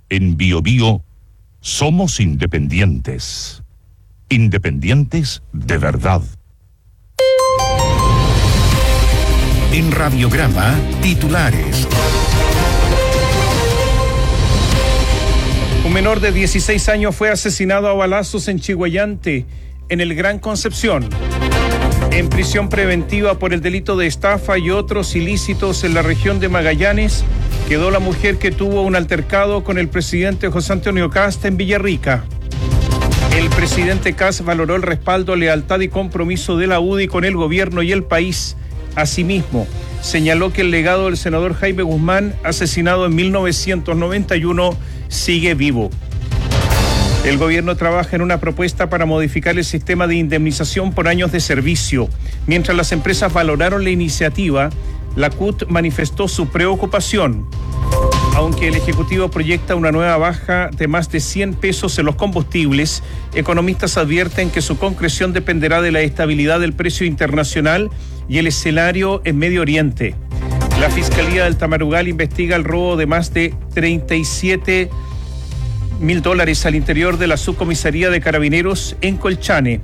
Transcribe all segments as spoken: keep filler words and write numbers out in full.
En Bio Bio somos independientes. Independientes de verdad. En Radiograma, titulares. Un menor de dieciséis años fue asesinado a balazos en Chiguayante, en el Gran Concepción. En prisión preventiva por el delito de estafa y otros ilícitos en la región de Magallanes, quedó la mujer que tuvo un altercado con el presidente José Antonio Kast en Villarrica. El presidente Kast valoró el respaldo, lealtad y compromiso de la U D I con el gobierno y el país. Asimismo, señaló que el legado del senador Jaime Guzmán, asesinado en mil novecientos noventa y uno, sigue vivo. El gobierno trabaja en una propuesta para modificar el sistema de indemnización por años de servicio. Mientras las empresas valoraron la iniciativa, la C U T manifestó su preocupación. Aunque el Ejecutivo proyecta una nueva baja de más de cien pesos en los combustibles, economistas advierten que su concreción dependerá de la estabilidad del precio internacional y el escenario en Medio Oriente. La Fiscalía del Tamarugal investiga el robo de más de treinta y siete mil dólares al interior de la subcomisaría de Carabineros en Colchane.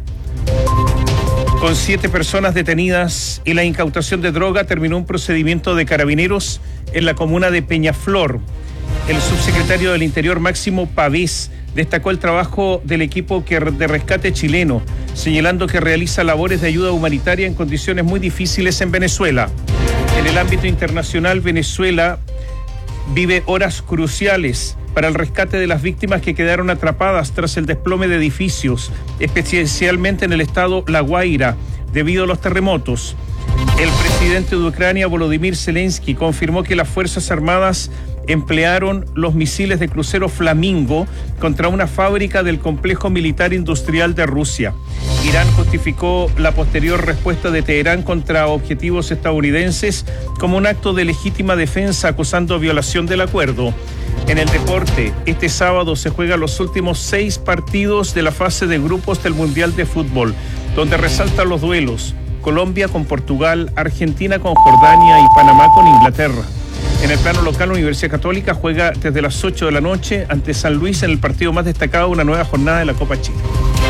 Con siete personas detenidas y la incautación de droga, terminó un procedimiento de Carabineros en la comuna de Peñaflor. El subsecretario del Interior, Máximo Pavés, destacó el trabajo del equipo de rescate chileno, señalando que realiza labores de ayuda humanitaria en condiciones muy difíciles en Venezuela. En el ámbito internacional, Venezuela vive horas cruciales para el rescate de las víctimas que quedaron atrapadas tras el desplome de edificios, especialmente en el estado La Guaira, debido a los terremotos. El presidente de Ucrania, Volodymyr Zelensky, confirmó que las Fuerzas Armadas emplearon los misiles de crucero Flamingo contra una fábrica del complejo militar industrial de Rusia. Irán justificó la posterior respuesta de Teherán contra objetivos estadounidenses como un acto de legítima defensa, acusando violación del acuerdo. En el deporte, este sábado se juegan los últimos seis partidos de la fase de grupos del Mundial de Fútbol, donde resaltan los duelos: Colombia con Portugal, Argentina con Jordania y Panamá con Inglaterra. En el plano local, Universidad Católica juega desde las ocho de la noche ante San Luis en el partido más destacado de una nueva jornada de la Copa Chile.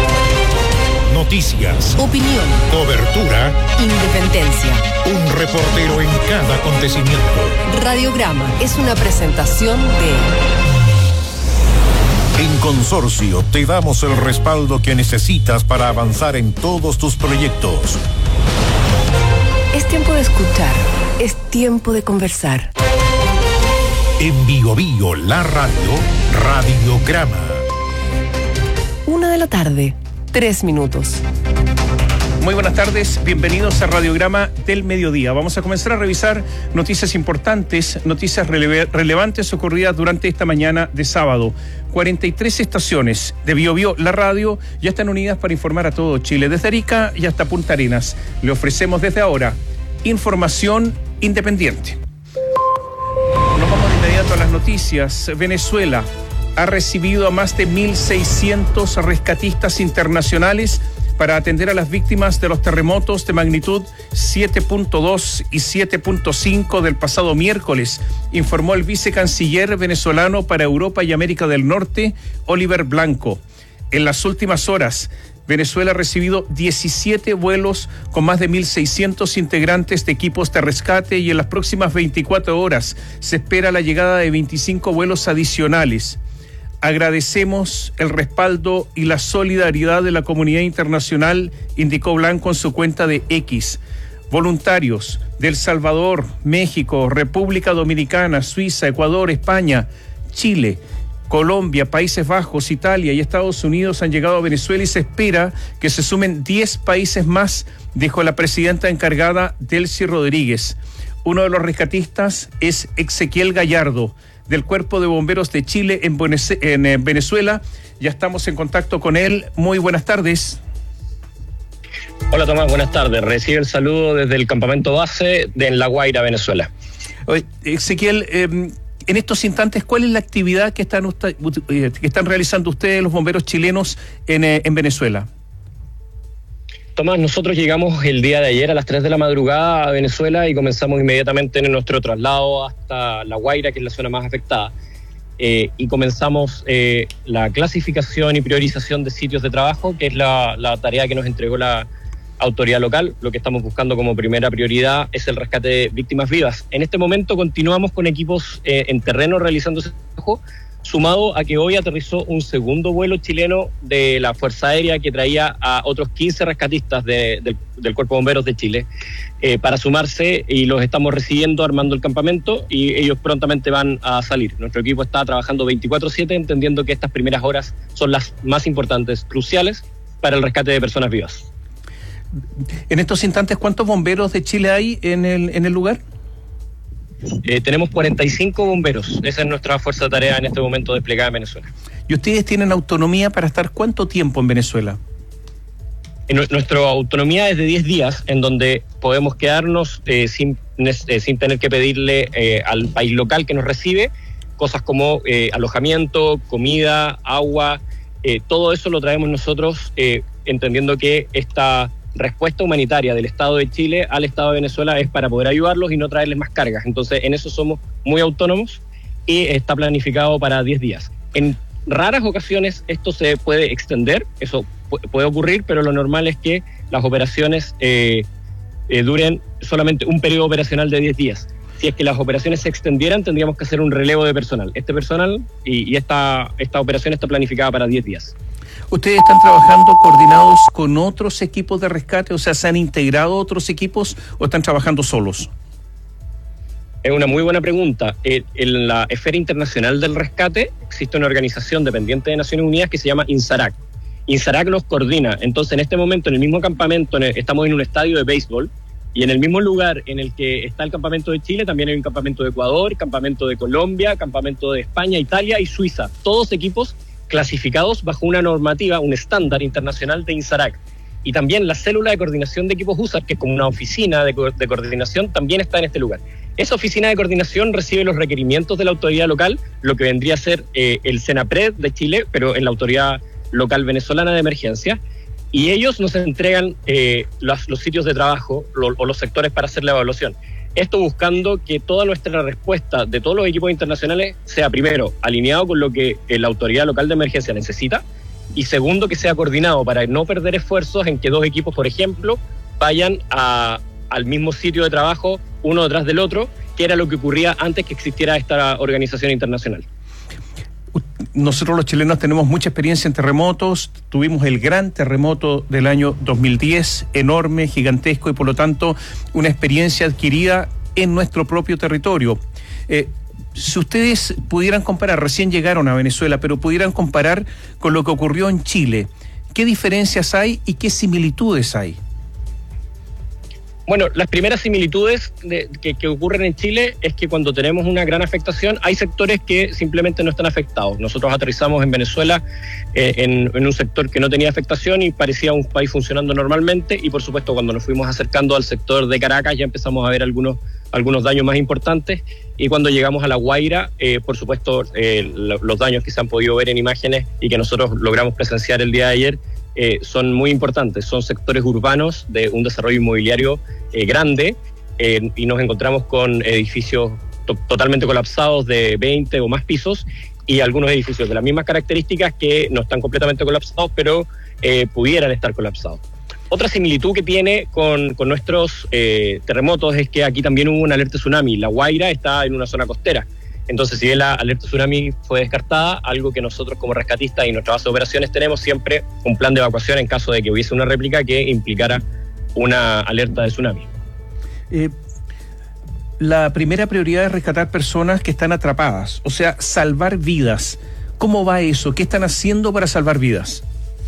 Noticias, opinión, cobertura, independencia. Un reportero en cada acontecimiento. Radiograma es una presentación de... En Consorcio te damos el respaldo que necesitas para avanzar en todos tus proyectos. Es tiempo de escuchar, es tiempo de conversar. En Bio Bio, la radio, Radiograma. Una de la tarde, tres minutos. Muy buenas tardes, bienvenidos a Radiograma del Mediodía. Vamos a comenzar a revisar noticias importantes, noticias rele- relevantes ocurridas durante esta mañana de sábado. cuarenta y tres estaciones de Bio Bio, la radio, ya están unidas para informar a todo Chile, desde Arica y hasta Punta Arenas. Le ofrecemos desde ahora información independiente. Nos vamos de inmediato a las noticias. Venezuela ha recibido a más de mil seiscientos rescatistas internacionales para atender a las víctimas de los terremotos de magnitud siete punto dos y siete punto cinco del pasado miércoles, informó el vicecanciller venezolano para Europa y América del Norte, Oliver Blanco. En las últimas horas, Venezuela ha recibido diecisiete vuelos con más de mil seiscientos integrantes de equipos de rescate y en las próximas veinticuatro horas se espera la llegada de veinticinco vuelos adicionales. Agradecemos el respaldo y la solidaridad de la comunidad internacional, indicó Blanco en su cuenta de X. Voluntarios de El Salvador, México, República Dominicana, Suiza, Ecuador, España, Chile, Colombia, Países Bajos, Italia y Estados Unidos han llegado a Venezuela y se espera que se sumen diez países más, dijo la presidenta encargada, Delcy Rodríguez. Uno de los rescatistas es Ezequiel Gallardo, del Cuerpo de Bomberos de Chile en, Buenos, en eh, Venezuela. Ya estamos en contacto con él. Muy buenas tardes. Hola Tomás, buenas tardes. Recibe el saludo desde el campamento base de La Guaira, Venezuela. Oye, Ezequiel, eh, en estos instantes, ¿cuál es la actividad que están, usted, que están realizando ustedes, los bomberos chilenos, en, eh, en Venezuela? Tomás, nosotros llegamos el día de ayer a las tres de la madrugada a Venezuela y comenzamos inmediatamente en nuestro traslado hasta La Guaira, que es la zona más afectada. eh, y comenzamos eh, la clasificación y priorización de sitios de trabajo, que es la, la tarea que nos entregó la autoridad local. Lo que estamos buscando como primera prioridad es el rescate de víctimas vivas. En este momento continuamos con equipos eh, en terreno realizando ese trabajo, sumado a que hoy aterrizó un segundo vuelo chileno de la Fuerza Aérea que traía a otros quince rescatistas de, de, del Cuerpo de Bomberos de Chile eh, para sumarse, y los estamos recibiendo, armando el campamento, y ellos prontamente van a salir. Nuestro equipo está trabajando veinticuatro siete, entendiendo que estas primeras horas son las más importantes, cruciales para el rescate de personas vivas. En estos instantes, ¿cuántos bomberos de Chile hay en el, en el lugar? Eh, tenemos cuarenta y cinco bomberos. Esa es nuestra fuerza de tarea en este momento desplegada en Venezuela. ¿Y ustedes tienen autonomía para estar cuánto tiempo en Venezuela? En nuestra autonomía es de diez días, en donde podemos quedarnos eh, sin, eh, sin tener que pedirle eh, al país local que nos recibe cosas como eh, alojamiento, comida, agua. Eh, todo eso lo traemos nosotros, eh, entendiendo que esta respuesta humanitaria del Estado de Chile al Estado de Venezuela es para poder ayudarlos y no traerles más cargas. Entonces, en eso somos muy autónomos y está planificado para diez días. En raras ocasiones esto se puede extender, eso puede ocurrir, pero lo normal es que las operaciones eh, eh, duren solamente un periodo operacional de diez días. Si es que las operaciones se extendieran, tendríamos que hacer un relevo de personal. Este personal y, y esta, esta operación está planificada para diez días. ¿Ustedes están trabajando coordinados con otros equipos de rescate? O sea, ¿se han integrado otros equipos o están trabajando solos? Es una muy buena pregunta. Eh, en la esfera internacional del rescate existe una organización dependiente de Naciones Unidas que se llama INSARAC. INSARAC nos coordina. Entonces, en este momento, en el mismo campamento, en el, estamos en un estadio de béisbol, y en el mismo lugar en el que está el campamento de Chile, también hay un campamento de Ecuador, campamento de Colombia, campamento de España, Italia y Suiza. Todos equipos clasificados bajo una normativa, un estándar internacional de INSARAC. Y también la célula de coordinación de equipos U S A R, que es como una oficina de, co- de coordinación, también está en este lugar. Esa oficina de coordinación recibe los requerimientos de la autoridad local, lo que vendría a ser eh, el SENAPRED de Chile, pero en la autoridad local venezolana de emergencia, y ellos nos entregan eh, los, los sitios de trabajo lo, o los sectores para hacer la evaluación. Esto buscando que toda nuestra respuesta de todos los equipos internacionales sea, primero, alineado con lo que la autoridad local de emergencia necesita, y segundo, que sea coordinado para no perder esfuerzos en que dos equipos, por ejemplo, vayan a, al mismo sitio de trabajo, uno detrás del otro, que era lo que ocurría antes que existiera esta organización internacional. Nosotros los chilenos tenemos mucha experiencia en terremotos. Tuvimos el gran terremoto del año dos mil diez, enorme, gigantesco, y por lo tanto una experiencia adquirida en nuestro propio territorio. Eh, si ustedes pudieran comparar, recién llegaron a Venezuela, pero pudieran comparar con lo que ocurrió en Chile, ¿qué diferencias hay y qué similitudes hay? Bueno, las primeras similitudes de, que, que ocurren en Chile es que cuando tenemos una gran afectación hay sectores que simplemente no están afectados. Nosotros aterrizamos en Venezuela eh, en, en un sector que no tenía afectación y parecía un país funcionando normalmente, y por supuesto cuando nos fuimos acercando al sector de Caracas ya empezamos a ver algunos, algunos daños más importantes, y cuando llegamos a La Guaira, eh, por supuesto eh, los daños que se han podido ver en imágenes y que nosotros logramos presenciar el día de ayer Eh, son muy importantes. Son sectores urbanos de un desarrollo inmobiliario eh, grande, eh, y nos encontramos con edificios to- totalmente colapsados de veinte o más pisos, y algunos edificios de las mismas características que no están completamente colapsados, pero eh, pudieran estar colapsados. Otra similitud que tiene con, con nuestros eh, terremotos es que aquí también hubo una alerta tsunami. La Guaira está en una zona costera. Entonces, si bien la alerta tsunami fue descartada, algo que nosotros como rescatistas y nuestra base de operaciones tenemos siempre un plan de evacuación en caso de que hubiese una réplica que implicara una alerta de tsunami. Eh, la primera prioridad es rescatar personas que están atrapadas, o sea, salvar vidas. ¿Cómo va eso? ¿Qué están haciendo para salvar vidas?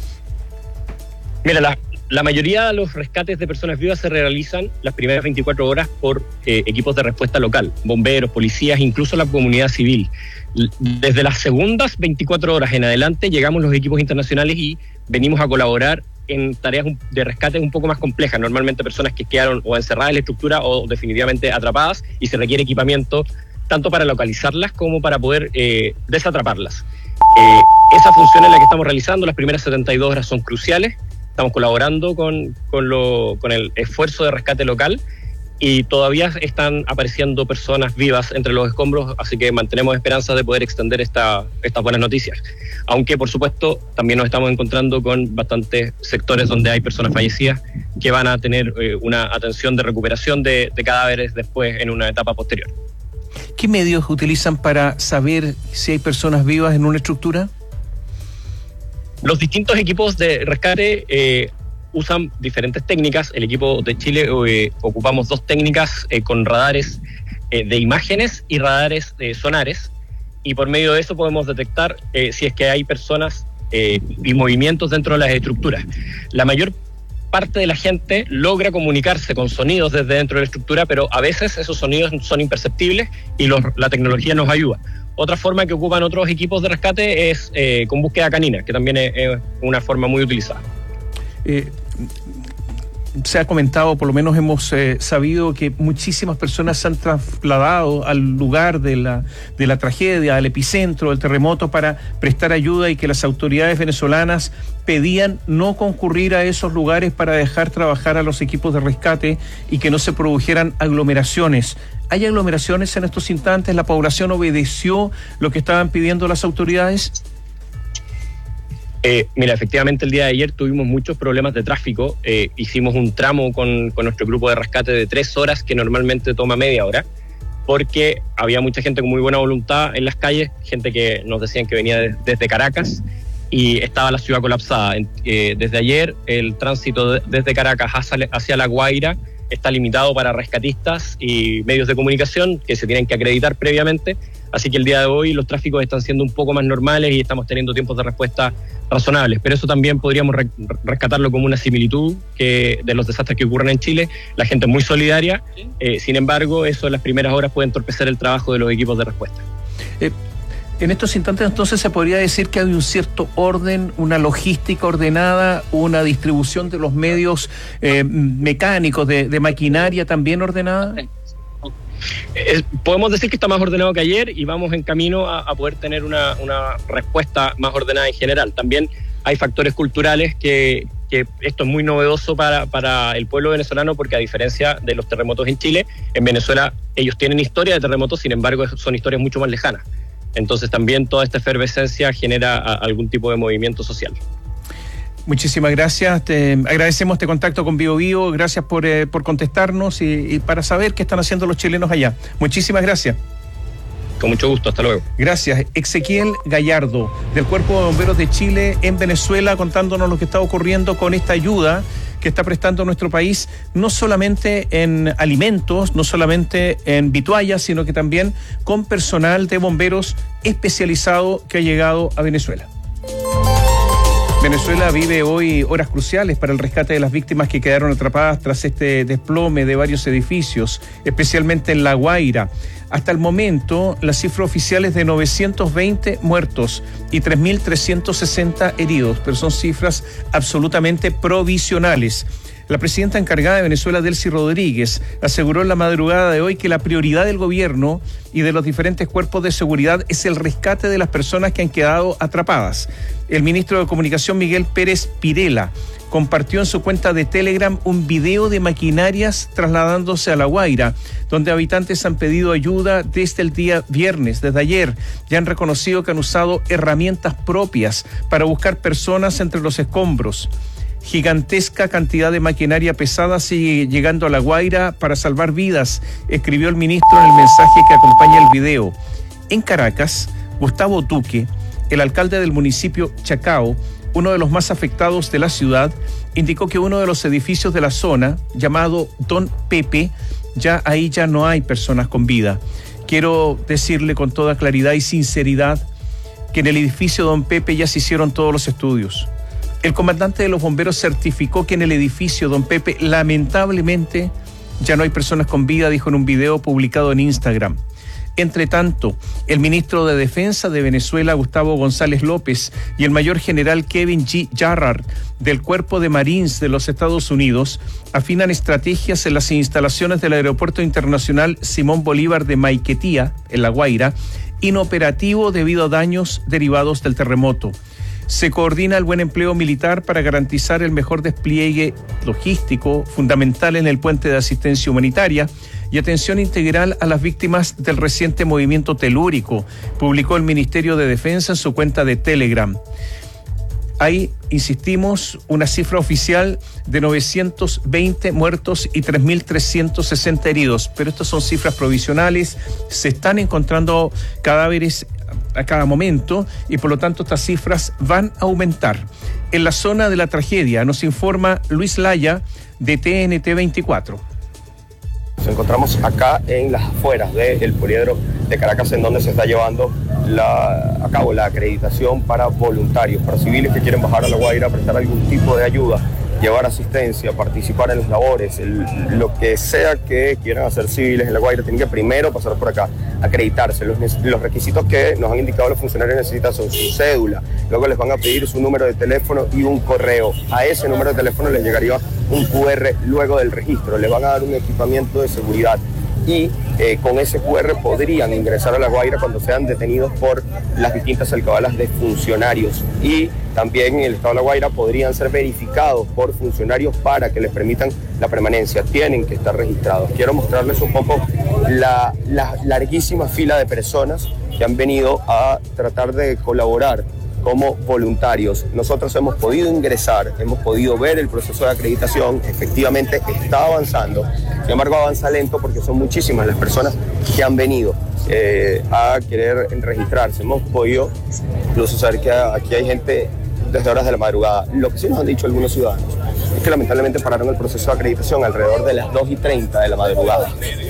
Mira, la, la mayoría de los rescates de personas vivas se realizan las primeras veinticuatro horas por eh, equipos de respuesta local, bomberos, policías, incluso la comunidad civil. Desde las segundas veinticuatro horas en adelante llegamos los equipos internacionales y venimos a colaborar en tareas de rescate un poco más complejas, normalmente personas que quedaron o encerradas en la estructura o definitivamente atrapadas, y se requiere equipamiento tanto para localizarlas como para poder eh, desatraparlas. Eh, esa función es la que estamos realizando. Las primeras setenta y dos horas son cruciales. Estamos colaborando con, con, lo, con el esfuerzo de rescate local, y todavía están apareciendo personas vivas entre los escombros, así que mantenemos esperanzas de poder extender esta, estas buenas noticias. Aunque, por supuesto, también nos estamos encontrando con bastantes sectores donde hay personas fallecidas que van a tener eh, una atención de recuperación de, de cadáveres después en una etapa posterior. ¿Qué medios utilizan para saber si hay personas vivas en una estructura? Los distintos equipos de rescate eh, usan diferentes técnicas. El equipo de Chile eh, ocupamos dos técnicas eh, con radares eh, de imágenes y radares eh, sonares, y por medio de eso podemos detectar eh, si es que hay personas eh, y movimientos dentro de las estructuras. La mayor parte de la gente logra comunicarse con sonidos desde dentro de la estructura, pero a veces esos sonidos son imperceptibles y los, la tecnología nos ayuda. Otra forma que ocupan otros equipos de rescate es eh, con búsqueda canina, que también es, es una forma muy utilizada. Eh, se ha comentado, por lo menos hemos eh, sabido que muchísimas personas se han trasladado al lugar de la, de la tragedia, al epicentro del terremoto, para prestar ayuda, y que las autoridades venezolanas pedían no concurrir a esos lugares para dejar trabajar a los equipos de rescate y que no se produjeran aglomeraciones. ¿Hay aglomeraciones en estos instantes? ¿La población obedeció lo que estaban pidiendo las autoridades? Eh, mira, efectivamente el día de ayer tuvimos muchos problemas de tráfico. Eh, hicimos un tramo con, con nuestro grupo de rescate de tres horas, que normalmente toma media hora, porque había mucha gente con muy buena voluntad en las calles, gente que nos decían que venía de, desde Caracas, y estaba la ciudad colapsada. Eh, desde ayer el tránsito de, desde Caracas hacia, hacia La Guaira está limitado para rescatistas y medios de comunicación que se tienen que acreditar previamente, así que el día de hoy los tráficos están siendo un poco más normales y estamos teniendo tiempos de respuesta razonables, pero eso también podríamos re- rescatarlo como una similitud que de los desastres que ocurren en Chile. La gente es muy solidaria, eh, sin embargo, eso en las primeras horas puede entorpecer el trabajo de los equipos de respuesta. Eh, en estos instantes, entonces, se podría decir que hay un cierto orden, una logística ordenada, una distribución de los medios eh, mecánicos, de, de maquinaria también ordenada. Eh, podemos decir que está más ordenado que ayer y vamos en camino a, a poder tener una, una respuesta más ordenada en general. También hay factores culturales que, que esto es muy novedoso para, para el pueblo venezolano, porque a diferencia de los terremotos en Chile, en Venezuela ellos tienen historia de terremotos, sin embargo son historias mucho más lejanas. Entonces también toda esta efervescencia genera a, algún tipo de movimiento social. Muchísimas gracias, te agradecemos este contacto con Bio Bio, gracias por, eh, por contestarnos y, y para saber qué están haciendo los chilenos allá. Muchísimas gracias. Con mucho gusto, hasta luego. Gracias. Ezequiel Gallardo, del Cuerpo de Bomberos de Chile en Venezuela, contándonos lo que está ocurriendo con esta ayuda que está prestando nuestro país, no solamente en alimentos, no solamente en vituallas, sino que también con personal de bomberos especializado que ha llegado a Venezuela. Venezuela vive hoy horas cruciales para el rescate de las víctimas que quedaron atrapadas tras este desplome de varios edificios, especialmente en La Guaira. Hasta el momento, la cifra oficial es de novecientos veinte muertos y tres mil trescientos sesenta heridos, pero son cifras absolutamente provisionales. La presidenta encargada de Venezuela, Delcy Rodríguez, aseguró en la madrugada de hoy que la prioridad del gobierno y de los diferentes cuerpos de seguridad es el rescate de las personas que han quedado atrapadas. El ministro de Comunicación, Miguel Pérez Pirela, compartió en su cuenta de Telegram un video de maquinarias trasladándose a La Guaira, donde habitantes han pedido ayuda desde el día viernes, desde ayer. Ya han reconocido que han usado herramientas propias para buscar personas entre los escombros. Gigantesca cantidad de maquinaria pesada sigue llegando a La Guaira para salvar vidas, escribió el ministro en el mensaje que acompaña el video. En Caracas, Gustavo Duque, el alcalde del municipio Chacao, uno de los más afectados de la ciudad, indicó que uno de los edificios de la zona, llamado Don Pepe, ya ahí ya no hay personas con vida. Quiero decirle con toda claridad y sinceridad que en el edificio Don Pepe ya se hicieron todos los estudios. El comandante de los bomberos certificó que en el edificio Don Pepe, lamentablemente, ya no hay personas con vida, dijo en un video publicado en Instagram. Entre tanto, el ministro de Defensa de Venezuela, Gustavo González López, y el mayor general Kevin G. Jarrard, del Cuerpo de Marines de los Estados Unidos, afinan estrategias en las instalaciones del Aeropuerto Internacional Simón Bolívar de Maiquetía, en La Guaira, inoperativo debido a daños derivados del terremoto. Se coordina el buen empleo militar para garantizar el mejor despliegue logístico fundamental en el puente de asistencia humanitaria y atención integral a las víctimas del reciente movimiento telúrico, publicó el Ministerio de Defensa en su cuenta de Telegram. Hay, insistimos, una cifra oficial de novecientos veinte muertos y tres mil trescientos sesenta heridos, pero estas son cifras provisionales, se están encontrando cadáveres a cada momento y por lo tanto estas cifras van a aumentar. En la zona de la tragedia nos informa Luis Laya de T N T veinticuatro. Nos encontramos acá en las afueras del Poliedro de Caracas, en donde se está llevando la, a cabo la acreditación para voluntarios, para civiles que quieren bajar a La Guaira, prestar algún tipo de ayuda, llevar asistencia, participar en las labores, el, lo que sea que quieran hacer civiles en La Guaira, tienen que primero pasar por acá, acreditarse. Los, los requisitos que nos han indicado los funcionarios necesitan son su cédula, luego les van a pedir su número de teléfono y un correo. A ese número de teléfono les llegaría un cu erre luego del registro, les van a dar un equipamiento de seguridad y eh, con ese cu erre podrían ingresar a La Guaira cuando sean detenidos por las distintas alcabalas de funcionarios, y también en el estado de La Guaira podrían ser verificados por funcionarios para que les permitan la permanencia. Tienen que estar registrados. Quiero mostrarles un poco la, la larguísima fila de personas que han venido a tratar de colaborar como voluntarios. Nosotros hemos podido ingresar, hemos podido ver el proceso de acreditación, efectivamente está avanzando, sin embargo avanza lento porque son muchísimas las personas que han venido eh, a querer registrarse. Hemos podido incluso saber que aquí hay gente desde horas de la madrugada. Lo que sí nos han dicho algunos ciudadanos es que lamentablemente pararon el proceso de acreditación alrededor de las dos y treinta de la madrugada.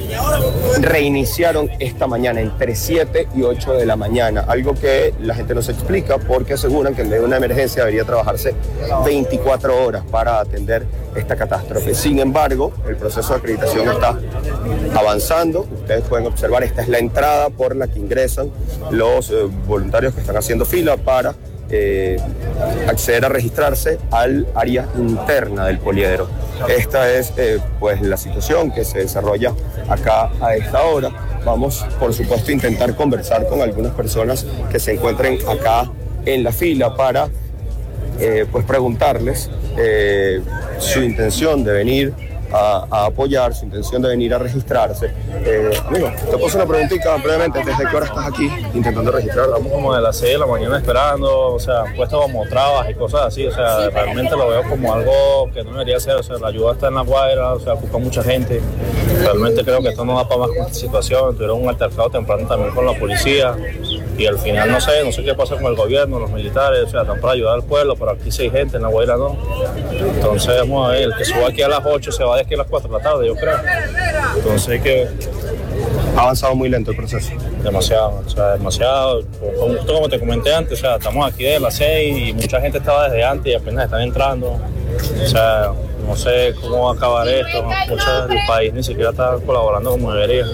Reiniciaron esta mañana entre siete y ocho de la mañana, algo que la gente no se explica porque aseguran que en medio de una emergencia debería trabajarse veinticuatro horas para atender esta catástrofe. Sin embargo, el proceso de acreditación está avanzando. Ustedes pueden observar, esta es la entrada por la que ingresan los eh, voluntarios que están haciendo fila para Eh, acceder a registrarse al área interna del poliedro. Esta es eh, pues la situación que se desarrolla acá a esta hora. Vamos, por supuesto, a intentar conversar con algunas personas que se encuentren acá en la fila para eh, pues preguntarles eh, su intención de venir A, a apoyar, su intención de venir a registrarse. Eh, amigo, te paso una preguntita brevemente. ¿Desde qué hora estás aquí intentando registrar? Estamos como de las seis de la mañana esperando, o sea, puesto como trabas y cosas así, o sea, realmente lo veo como algo que no debería ser, o sea, la ayuda está en La Guaira, o sea, ocupa mucha gente. Realmente creo que esto no va para más con esta situación. Tuvieron un altercado temprano también con la policía y al final no sé, no sé qué pasa con el gobierno, los militares, o sea, están para ayudar al pueblo, pero aquí sí hay gente, en La Guaira no. Entonces, vamos a ver, el que suba aquí a las ocho se va de aquí a las cuatro de la tarde, yo creo. Entonces que ha avanzado muy lento el proceso. Demasiado, o sea, demasiado. Como, como te comenté antes, o sea, estamos aquí desde las seis y mucha gente estaba desde antes y apenas están entrando. O sea, no sé cómo va a acabar esto. Mucho del país ni siquiera está colaborando como debería.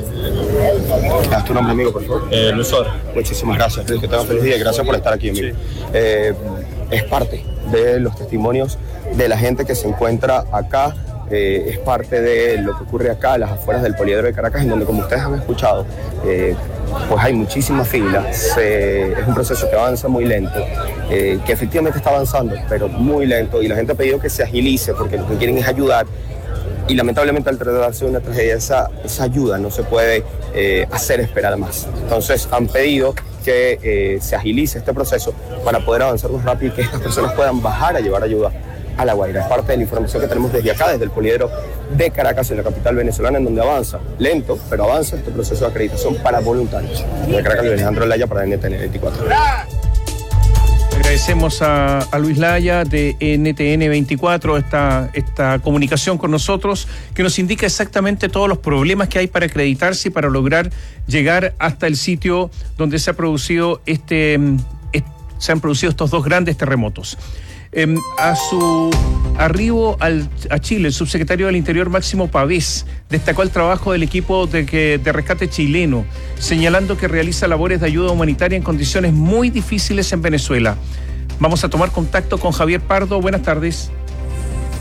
¿Das tu nombre, amigo, por favor? Eh, Luis Suárez. Muchísimas gracias, Luis, que tengas feliz día y gracias por estar aquí, amigo. Sí. Eh, es parte de los testimonios de la gente que se encuentra acá. Eh, es parte de lo que ocurre acá, a las afueras del Poliedro de Caracas, en donde, como ustedes han escuchado, eh, pues hay muchísimas filas. Eh, es un proceso que avanza muy lento, eh, que efectivamente está avanzando, pero muy lento, y la gente ha pedido que se agilice porque lo que quieren es ayudar. Y lamentablemente, al tratarse de una tragedia, esa, esa ayuda no se puede eh, hacer esperar más. Entonces han pedido que eh, se agilice este proceso para poder avanzar más rápido y que estas personas puedan bajar a llevar ayuda a La Guaira. Es parte de la información que tenemos desde acá, desde el Poliedro de Caracas, en la capital venezolana, en donde avanza, lento, pero avanza este proceso de acreditación para voluntarios. De Caracas, Alejandro Laya para N T N veinticuatro. Agradecemos a, a Luis Laya de N T N veinticuatro esta, esta comunicación con nosotros, que nos indica exactamente todos los problemas que hay para acreditarse y para lograr llegar hasta el sitio donde se ha producido este, este se han producido estos dos grandes terremotos. Eh, a su arribo al, a Chile, el subsecretario del Interior Máximo Pavés destacó el trabajo del equipo de, que, de rescate chileno, señalando que realiza labores de ayuda humanitaria en condiciones muy difíciles en Venezuela. Vamos a tomar contacto con Javier Pardo. Buenas tardes. ¿Qué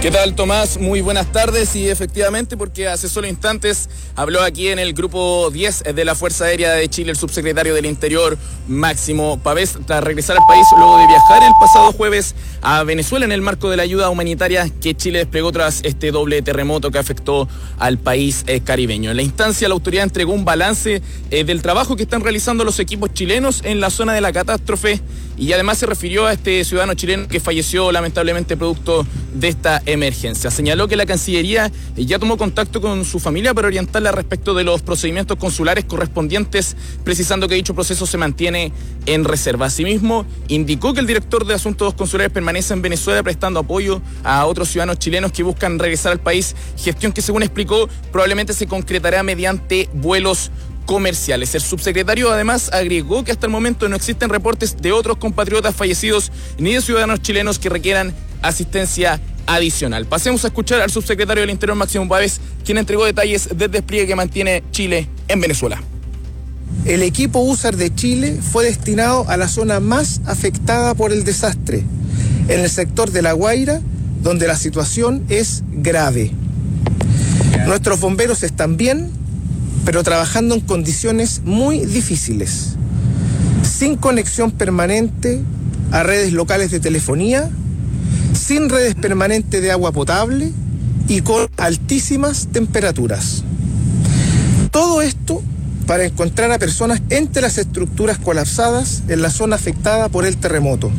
¿Qué tal, Tomás? Muy buenas tardes. Y efectivamente, porque hace solo instantes habló aquí en el grupo diez de la Fuerza Aérea de Chile el subsecretario del Interior, Máximo Pavés, tras regresar al país luego de viajar el pasado jueves a Venezuela en el marco de la ayuda humanitaria que Chile desplegó tras este doble terremoto que afectó al país eh, caribeño. En la instancia, la autoridad entregó un balance eh, del trabajo que están realizando los equipos chilenos en la zona de la catástrofe, y además se refirió a este ciudadano chileno que falleció lamentablemente producto de esta emergencia. Señaló que la Cancillería ya tomó contacto con su familia para orientarla respecto de los procedimientos consulares correspondientes, precisando que dicho proceso se mantiene en reserva. Asimismo, indicó que el director de Asuntos Consulares permanece en Venezuela prestando apoyo a otros ciudadanos chilenos que buscan regresar al país, gestión que, según explicó, probablemente se concretará mediante vuelos comerciales. El subsecretario además agregó que hasta el momento no existen reportes de otros compatriotas fallecidos ni de ciudadanos chilenos que requieran asistencia adicional. Pasemos a escuchar al subsecretario del Interior, Máximo Pavés, quien entregó detalles del despliegue que mantiene Chile en Venezuela. El equipo U S A R de Chile fue destinado a la zona más afectada por el desastre, en el sector de La Guaira, donde la situación es grave. Nuestros bomberos están bien, pero trabajando en condiciones muy difíciles, sin conexión permanente a redes locales de telefonía, sin redes permanentes de agua potable y con altísimas temperaturas. Todo esto para encontrar a personas entre las estructuras colapsadas en la zona afectada por el terremoto.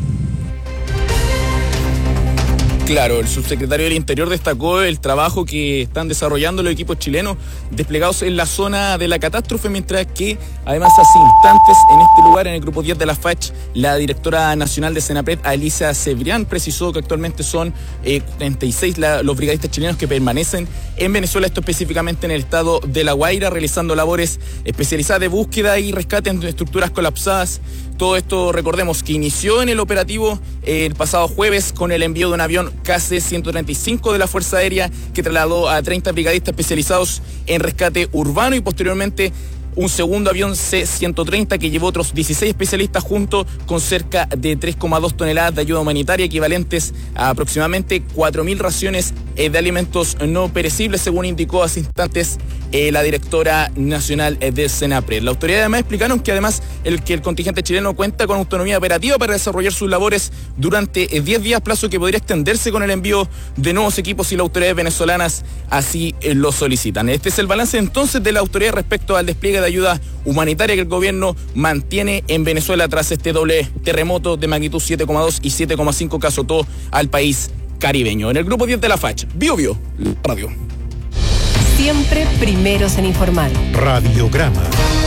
Claro, el subsecretario del Interior destacó el trabajo que están desarrollando los equipos chilenos desplegados en la zona de la catástrofe, mientras que además hace instantes en este lugar, en el grupo diez de la F A C H, la directora nacional de Senapred, Alicia Cebrián, precisó que actualmente son eh, cuarenta y seis la, los brigadistas chilenos que permanecen en Venezuela, esto específicamente en el estado de La Guaira, realizando labores especializadas de búsqueda y rescate en estructuras colapsadas. Todo esto, recordemos, que inició en el operativo eh, el pasado jueves con el envío de un avión K C ciento treinta y cinco de la Fuerza Aérea que trasladó a treinta brigadistas especializados en rescate urbano, y posteriormente un segundo avión C ciento treinta que llevó otros dieciséis especialistas junto con cerca de tres coma dos toneladas de ayuda humanitaria, equivalentes a aproximadamente cuatro mil raciones eh, de alimentos no perecibles, según indicó hace instantes eh, la directora nacional eh, de Senapred. La autoridad además explicaron que además el que el contingente chileno cuenta con autonomía operativa para desarrollar sus labores durante eh, diez días, plazo que podría extenderse con el envío de nuevos equipos si las autoridades venezolanas así eh, lo solicitan. Este es el balance entonces de la autoridad respecto al despliegue de ayuda humanitaria que el gobierno mantiene en Venezuela tras este doble terremoto de magnitud siete coma dos y siete coma cinco que azotó al país caribeño. En el grupo diez de la F A C H, Bio Bio Radio. Siempre primeros en informar. Radiograma.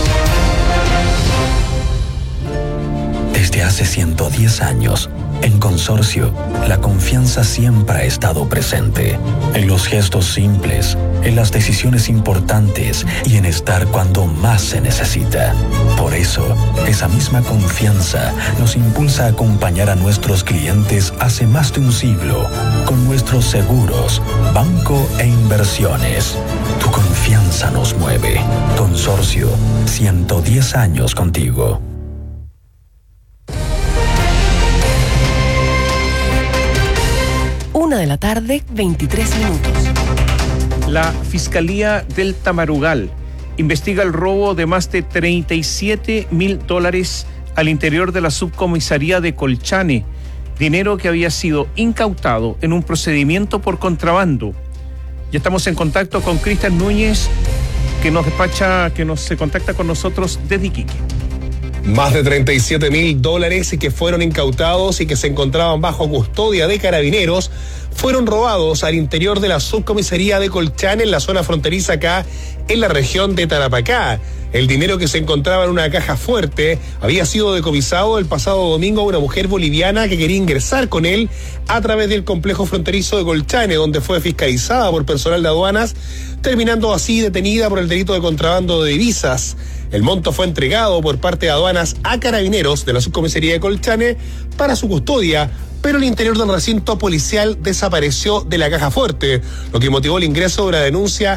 Desde hace ciento diez años, en Consorcio, la confianza siempre ha estado presente. En los gestos simples, en las decisiones importantes y en estar cuando más se necesita. Por eso, esa misma confianza nos impulsa a acompañar a nuestros clientes hace más de un siglo con nuestros seguros, banco e inversiones. Tu confianza nos mueve. Consorcio, ciento diez años contigo. Una de la tarde, veintitrés minutos. La Fiscalía del Tamarugal investiga el robo de más de treinta y siete mil dólares al interior de la subcomisaría de Colchane, dinero que había sido incautado en un procedimiento por contrabando. Ya estamos en contacto con Cristian Núñez, que nos despacha, que nos se contacta con nosotros desde Iquique. Más de treinta y siete mil dólares que fueron incautados y que se encontraban bajo custodia de carabineros fueron robados al interior de la subcomisaría de Colchane, en la zona fronteriza acá en la región de Tarapacá. El dinero que se encontraba en una caja fuerte había sido decomisado el pasado domingo a una mujer boliviana que quería ingresar con él a través del complejo fronterizo de Colchane, donde fue fiscalizada por personal de aduanas, terminando así detenida por el delito de contrabando de divisas. El monto fue entregado por parte de aduanas a carabineros de la subcomisaría de Colchane para su custodia, pero el interior del recinto policial desapareció de la caja fuerte, lo que motivó el ingreso de una denuncia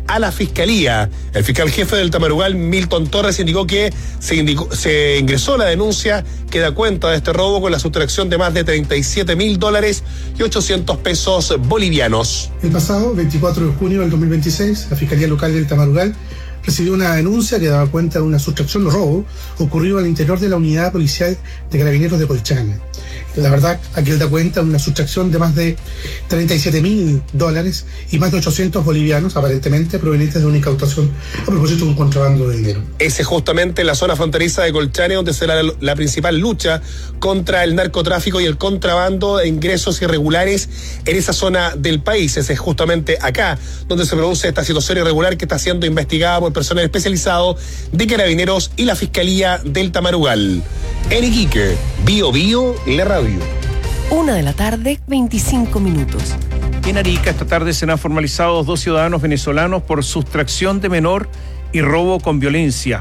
a la Fiscalía. El fiscal jefe del Tamarugal, Milton Torres, indicó que se, indicó, se ingresó la denuncia que da cuenta de este robo con la sustracción de más de treinta y siete mil dólares y ochocientos pesos bolivianos. El pasado veinticuatro de junio del dos mil veintiséis, la Fiscalía Local del Tamarugal recibió una denuncia que daba cuenta de una sustracción o robo ocurrido al interior de la unidad policial de Carabineros de Colchane. La verdad, aquí él da cuenta de una sustracción de más de treinta y siete mil dólares y más de ochocientos bolivianos, aparentemente provenientes de una incautación a propósito de un contrabando de dinero. Ese es justamente la zona fronteriza de Colchane, donde será la, la principal lucha contra el narcotráfico y el contrabando de ingresos irregulares en esa zona del país. Ese es justamente acá donde se produce esta situación irregular que está siendo investigada por personal especializado de Carabineros y la Fiscalía del Tamarugal. En Iquique, Bio Bio, la radio. Una de la tarde, veinticinco minutos. En Arica, esta tarde serán formalizados dos ciudadanos venezolanos por sustracción de menor y robo con violencia.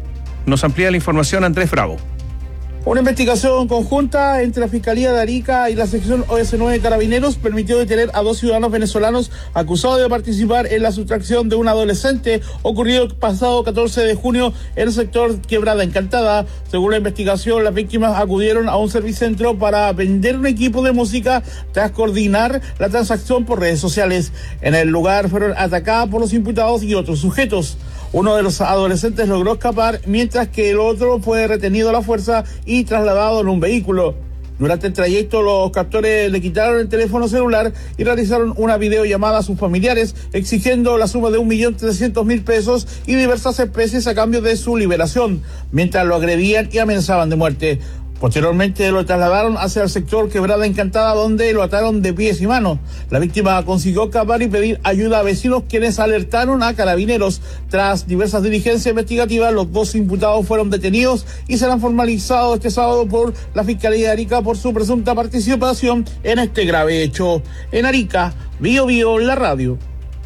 Nos amplía la información Andrés Bravo. Una investigación conjunta entre la Fiscalía de Arica y la sección O S nueve de Carabineros permitió detener a dos ciudadanos venezolanos acusados de participar en la sustracción de un adolescente ocurrido el pasado catorce de junio en el sector Quebrada Encantada. Según la investigación, las víctimas acudieron a un servicentro para vender un equipo de música tras coordinar la transacción por redes sociales. En el lugar fueron atacadas por los imputados y otros sujetos. Uno de los adolescentes logró escapar, mientras que el otro fue retenido a la fuerza y trasladado en un vehículo. Durante el trayecto, los captores le quitaron el teléfono celular y realizaron una videollamada a sus familiares, exigiendo la suma de un millón trescientos mil pesos y diversas especies a cambio de su liberación, mientras lo agredían y amenazaban de muerte. Posteriormente lo trasladaron hacia el sector Quebrada Encantada, donde lo ataron de pies y manos. La víctima consiguió escapar y pedir ayuda a vecinos, quienes alertaron a Carabineros. Tras diversas diligencias investigativas, los dos imputados fueron detenidos y serán formalizados este sábado por la Fiscalía de Arica por su presunta participación en este grave hecho. En Arica, Bio Bio, la radio.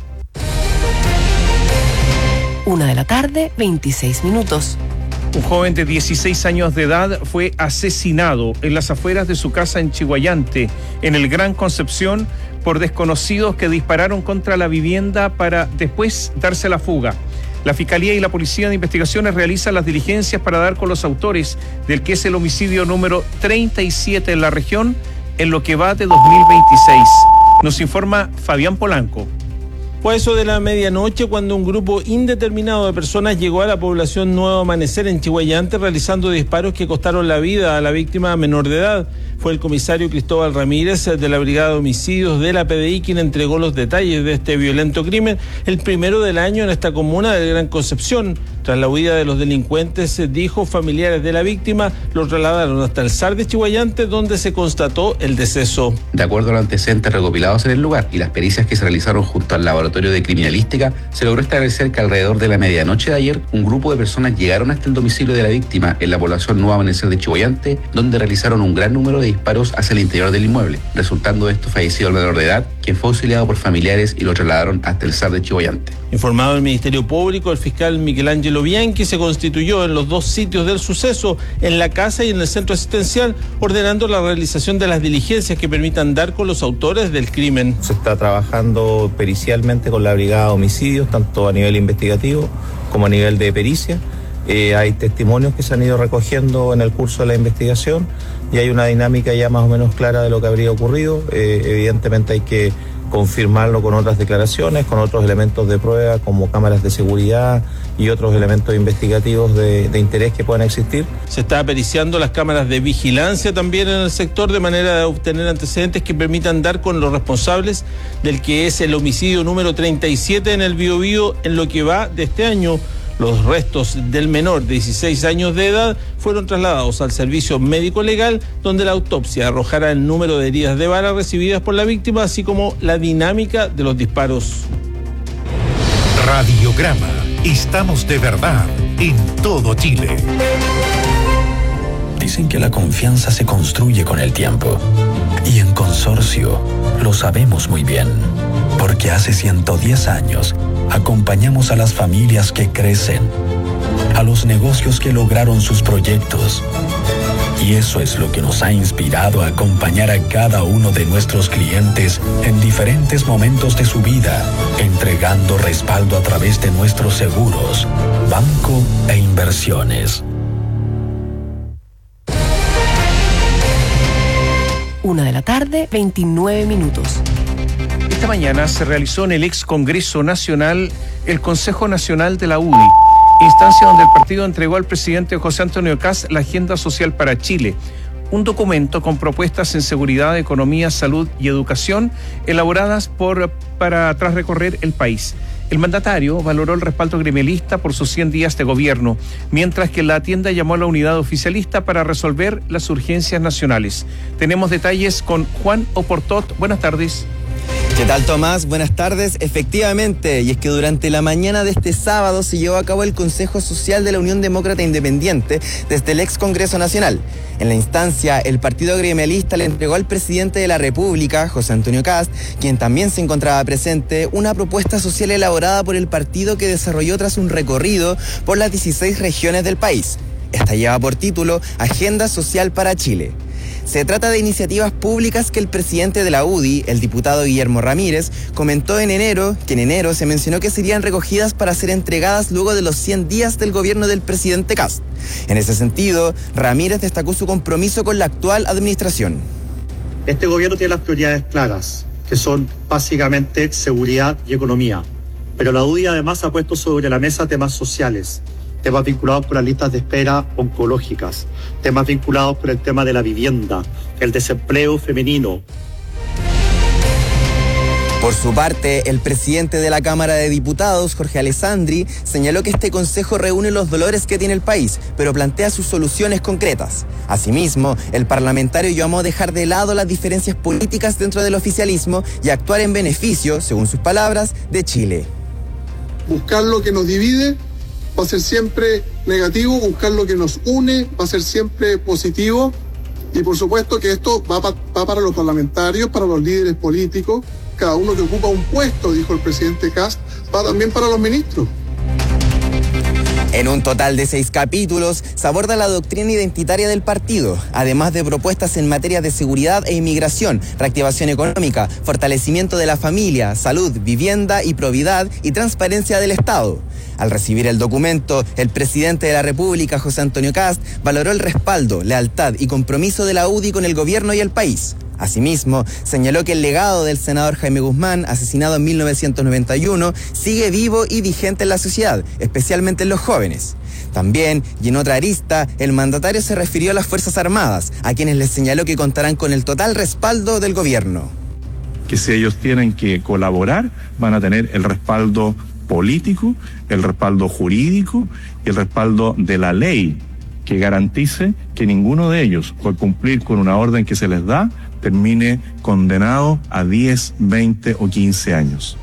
Una de la tarde, veintiséis minutos. Un joven de dieciséis años de edad fue asesinado en las afueras de su casa en Chiguayante, en el Gran Concepción, por desconocidos que dispararon contra la vivienda para después darse la fuga. La Fiscalía y la Policía de Investigaciones realizan las diligencias para dar con los autores del que es el homicidio número treinta y siete en la región en lo que va de dos mil veintiséis. Nos informa Fabián Polanco. Fue eso de la medianoche cuando un grupo indeterminado de personas llegó a la población Nuevo Amanecer en Chiguayante realizando disparos que costaron la vida a la víctima menor de edad. Fue el comisario Cristóbal Ramírez de la Brigada de Homicidios de la P D I quien entregó los detalles de este violento crimen, el primero del año en esta comuna del Gran Concepción. Tras la huida de los delincuentes, dijo, familiares de la víctima los trasladaron hasta el S A R de Chiguayante, donde se constató el deceso. De acuerdo a los antecedentes recopilados en el lugar y las pericias que se realizaron junto al laboratorio de criminalística, se logró establecer que alrededor de la medianoche de ayer, un grupo de personas llegaron hasta el domicilio de la víctima en la población Nuevo Amanecer de Chiguayante, donde realizaron un gran número de disparos hacia el interior del inmueble, resultando de esto fallecido el menor de edad, quien fue auxiliado por familiares y lo trasladaron hasta el S A R de Chiguayante. Informado el Ministerio Público, el fiscal Miguel Ángelo Bianchi se constituyó en los dos sitios del suceso, en la casa y en el centro asistencial, ordenando la realización de las diligencias que permitan dar con los autores del crimen. Se está trabajando pericialmente con la Brigada de Homicidios, tanto a nivel investigativo como a nivel de pericia. Eh, hay testimonios que se han ido recogiendo en el curso de la investigación y hay una dinámica ya más o menos clara de lo que habría ocurrido. Eh, evidentemente hay que confirmarlo con otras declaraciones, con otros elementos de prueba como cámaras de seguridad y otros elementos investigativos de, de interés que puedan existir. Se está periciando las cámaras de vigilancia también en el sector de manera de obtener antecedentes que permitan dar con los responsables del que es el homicidio número treinta y siete en el Biobío en lo que va de este año. Los restos del menor de dieciséis años de edad fueron trasladados al servicio médico legal, donde la autopsia arrojará el número de heridas de bala recibidas por la víctima, así como la dinámica de los disparos. Radiograma. Estamos de verdad en todo Chile. Dicen que la confianza se construye con el tiempo. Y en Consorcio lo sabemos muy bien. Porque hace ciento diez años acompañamos a las familias que crecen, a los negocios que lograron sus proyectos Y eso es lo que nos ha inspirado a acompañar a cada uno de nuestros clientes en diferentes momentos de su vida, entregando respaldo a través de nuestros seguros, banco e inversiones. Una de la tarde, veintinueve minutos. Esta mañana se realizó en el ex Congreso Nacional el Consejo Nacional de la U D I, instancia donde el partido entregó al presidente José Antonio Kast la Agenda Social para Chile, un documento con propuestas en seguridad, economía, salud y educación elaboradas por, para tras recorrer el país. El mandatario valoró el respaldo gremialista por sus cien días de gobierno, mientras que la tienda llamó a la unidad oficialista para resolver las urgencias nacionales. Tenemos detalles con Juan Oportot. Buenas tardes. ¿Qué tal, Tomás? Buenas tardes. Efectivamente, y es que durante la mañana de este sábado se llevó a cabo el Consejo Social de la Unión Demócrata Independiente desde el ex Congreso Nacional. En la instancia, el partido gremialista le entregó al presidente de la República, José Antonio Kast, quien también se encontraba presente, una propuesta social elaborada por el partido que desarrolló tras un recorrido por las dieciséis regiones del país. Esta lleva por título Agenda Social para Chile. Se trata de iniciativas públicas que el presidente de la U D I, el diputado Guillermo Ramírez, comentó en enero, que en enero se mencionó que serían recogidas para ser entregadas luego de los cien días del gobierno del presidente Kast. En ese sentido, Ramírez destacó su compromiso con la actual administración. Este gobierno tiene las prioridades claras, que son básicamente seguridad y economía. Pero la U D I además ha puesto sobre la mesa temas sociales, temas vinculados con las listas de espera oncológicas, temas vinculados con el tema de la vivienda, el desempleo femenino. Por su parte, el presidente de la Cámara de Diputados, Jorge Alessandri, señaló que este consejo reúne los dolores que tiene el país, pero plantea sus soluciones concretas. Asimismo, el parlamentario llamó a dejar de lado las diferencias políticas dentro del oficialismo y actuar en beneficio, según sus palabras, de Chile. Buscar lo que nos divide va a ser siempre negativo, buscar lo que nos une va a ser siempre positivo, y por supuesto que esto va, pa, va para los parlamentarios, para los líderes políticos, cada uno que ocupa un puesto, dijo el presidente Kast, va también para los ministros. En un total de seis capítulos se aborda la doctrina identitaria del partido, además de propuestas en materia de seguridad e inmigración, reactivación económica, fortalecimiento de la familia, salud, vivienda y probidad y transparencia del Estado. Al recibir el documento, el presidente de la República, José Antonio Kast, valoró el respaldo, lealtad y compromiso de la U D I con el gobierno y el país. Asimismo, señaló que el legado del senador Jaime Guzmán, asesinado en mil novecientos noventa y uno, sigue vivo y vigente en la sociedad, especialmente en los jóvenes. También, y en otra arista, el mandatario se refirió a las Fuerzas Armadas, a quienes les señaló que contarán con el total respaldo del gobierno. Que si ellos tienen que colaborar, van a tener el respaldo político, el respaldo jurídico y el respaldo de la ley, que garantice que ninguno de ellos, por cumplir con una orden que se les da, termine condenado a diez, veinte o quince años.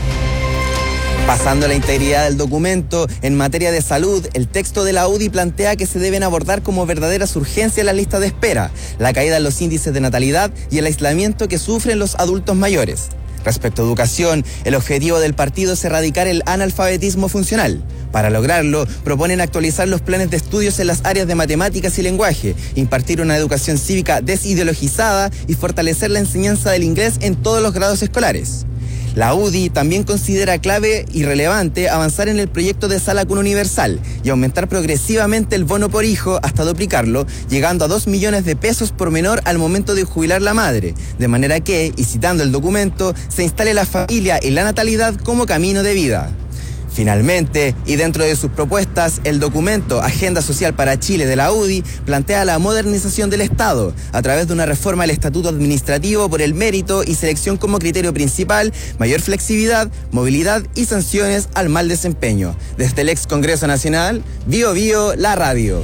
Pasando a la integridad del documento, en materia de salud, el texto de la U D I plantea que se deben abordar como verdaderas urgencias las listas de espera, la caída en los índices de natalidad y el aislamiento que sufren los adultos mayores. Respecto a educación, el objetivo del partido es erradicar el analfabetismo funcional. Para lograrlo, proponen actualizar los planes de estudios en las áreas de matemáticas y lenguaje, impartir una educación cívica desideologizada y fortalecer la enseñanza del inglés en todos los grados escolares. La U D I también considera clave y relevante avanzar en el proyecto de Sala Cuna Universal y aumentar progresivamente el bono por hijo hasta duplicarlo, llegando a dos millones de pesos por menor al momento de jubilar la madre, de manera que, y citando el documento, se instale la familia y la natalidad como camino de vida. Finalmente, y dentro de sus propuestas, el documento Agenda Social para Chile de la U D I plantea la modernización del Estado a través de una reforma al Estatuto Administrativo por el mérito y selección como criterio principal, mayor flexibilidad, movilidad y sanciones al mal desempeño. Desde el ex Congreso Nacional, Bio Bio, la radio.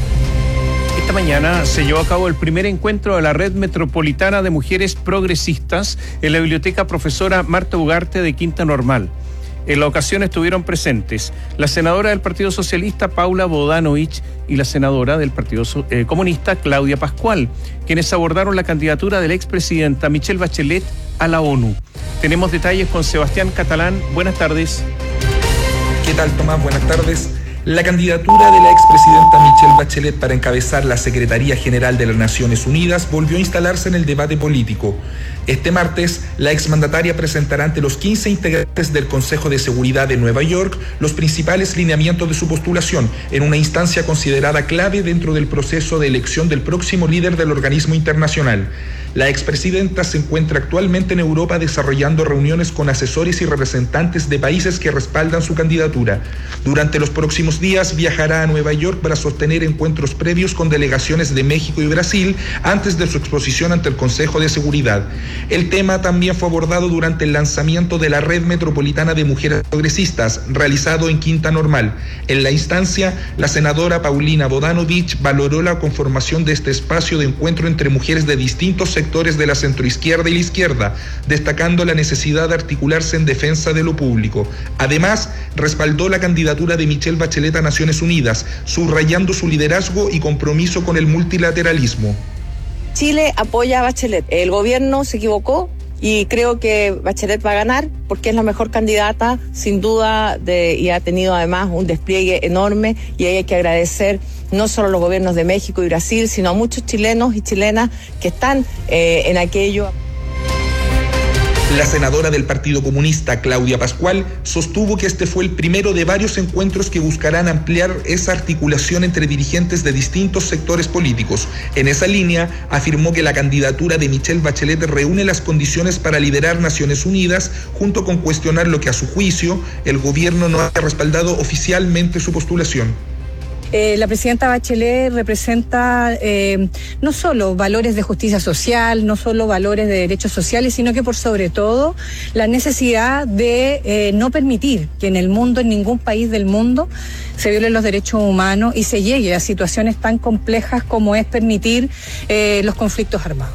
Esta mañana se llevó a cabo el primer encuentro de la Red Metropolitana de Mujeres Progresistas en la Biblioteca Profesora Marta Ugarte de Quinta Normal. En la ocasión estuvieron presentes la senadora del Partido Socialista, Paula Bodanovich, y la senadora del Partido eh, Comunista, Claudia Pascual, quienes abordaron la candidatura de la expresidenta Michelle Bachelet a la ONU. Tenemos detalles con Sebastián Catalán. Buenas tardes. ¿Qué tal, Tomás? Buenas tardes. La candidatura de la expresidenta Michelle Bachelet para encabezar la Secretaría General de las Naciones Unidas volvió a instalarse en el debate político. Este martes, la exmandataria presentará ante los quince integrantes del Consejo de Seguridad de Nueva York los principales lineamientos de su postulación, en una instancia considerada clave dentro del proceso de elección del próximo líder del organismo internacional. La expresidenta se encuentra actualmente en Europa desarrollando reuniones con asesores y representantes de países que respaldan su candidatura. Durante los próximos días viajará a Nueva York para sostener encuentros previos con delegaciones de México y Brasil antes de su exposición ante el Consejo de Seguridad. El tema también fue abordado durante el lanzamiento de la Red Metropolitana de Mujeres Progresistas, realizado en Quinta Normal. En la instancia, la senadora Paulina Bodanovich valoró la conformación de este espacio de encuentro entre mujeres de distintos sectores sectores de la centroizquierda y la izquierda, destacando la necesidad de articularse en defensa de lo público. Además, respaldó la candidatura de Michelle Bachelet a Naciones Unidas, subrayando su liderazgo y compromiso con el multilateralismo. Chile apoya a Bachelet. El gobierno se equivocó y creo que Bachelet va a ganar porque es la mejor candidata, sin duda, de, y ha tenido además un despliegue enorme, y hay que agradecer no solo a los gobiernos de México y Brasil, sino a muchos chilenos y chilenas que están eh, en aquello. La senadora del Partido Comunista, Claudia Pascual, sostuvo que este fue el primero de varios encuentros que buscarán ampliar esa articulación entre dirigentes de distintos sectores políticos. En esa línea, afirmó que la candidatura de Michelle Bachelet reúne las condiciones para liderar Naciones Unidas, junto con cuestionar lo que a su juicio el gobierno no haya respaldado oficialmente su postulación. Eh, la presidenta Bachelet representa eh, no solo valores de justicia social, no solo valores de derechos sociales, sino que por sobre todo la necesidad de eh, no permitir que en el mundo, en ningún país del mundo, se violen los derechos humanos y se llegue a situaciones tan complejas como es permitir eh, los conflictos armados.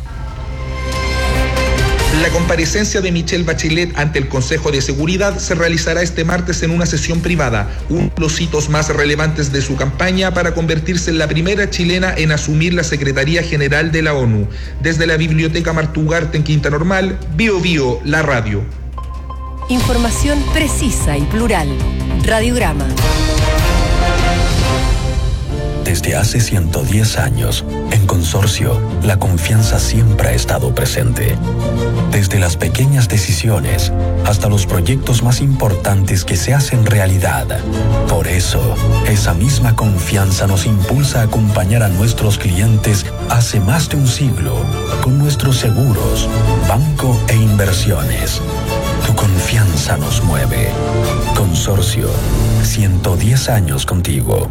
La comparecencia de Michelle Bachelet ante el Consejo de Seguridad se realizará este martes en una sesión privada, uno de los hitos más relevantes de su campaña para convertirse en la primera chilena en asumir la Secretaría General de la ONU. Desde la Biblioteca Martugarte en Quinta Normal, Bio Bio, la radio. Información precisa y plural. Radiograma. Desde hace ciento diez años, en Consorcio, la confianza siempre ha estado presente. Desde las pequeñas decisiones hasta los proyectos más importantes que se hacen realidad. Por eso, esa misma confianza nos impulsa a acompañar a nuestros clientes hace más de un siglo con nuestros seguros, banco e inversiones. Tu confianza nos mueve. Consorcio, ciento diez años contigo.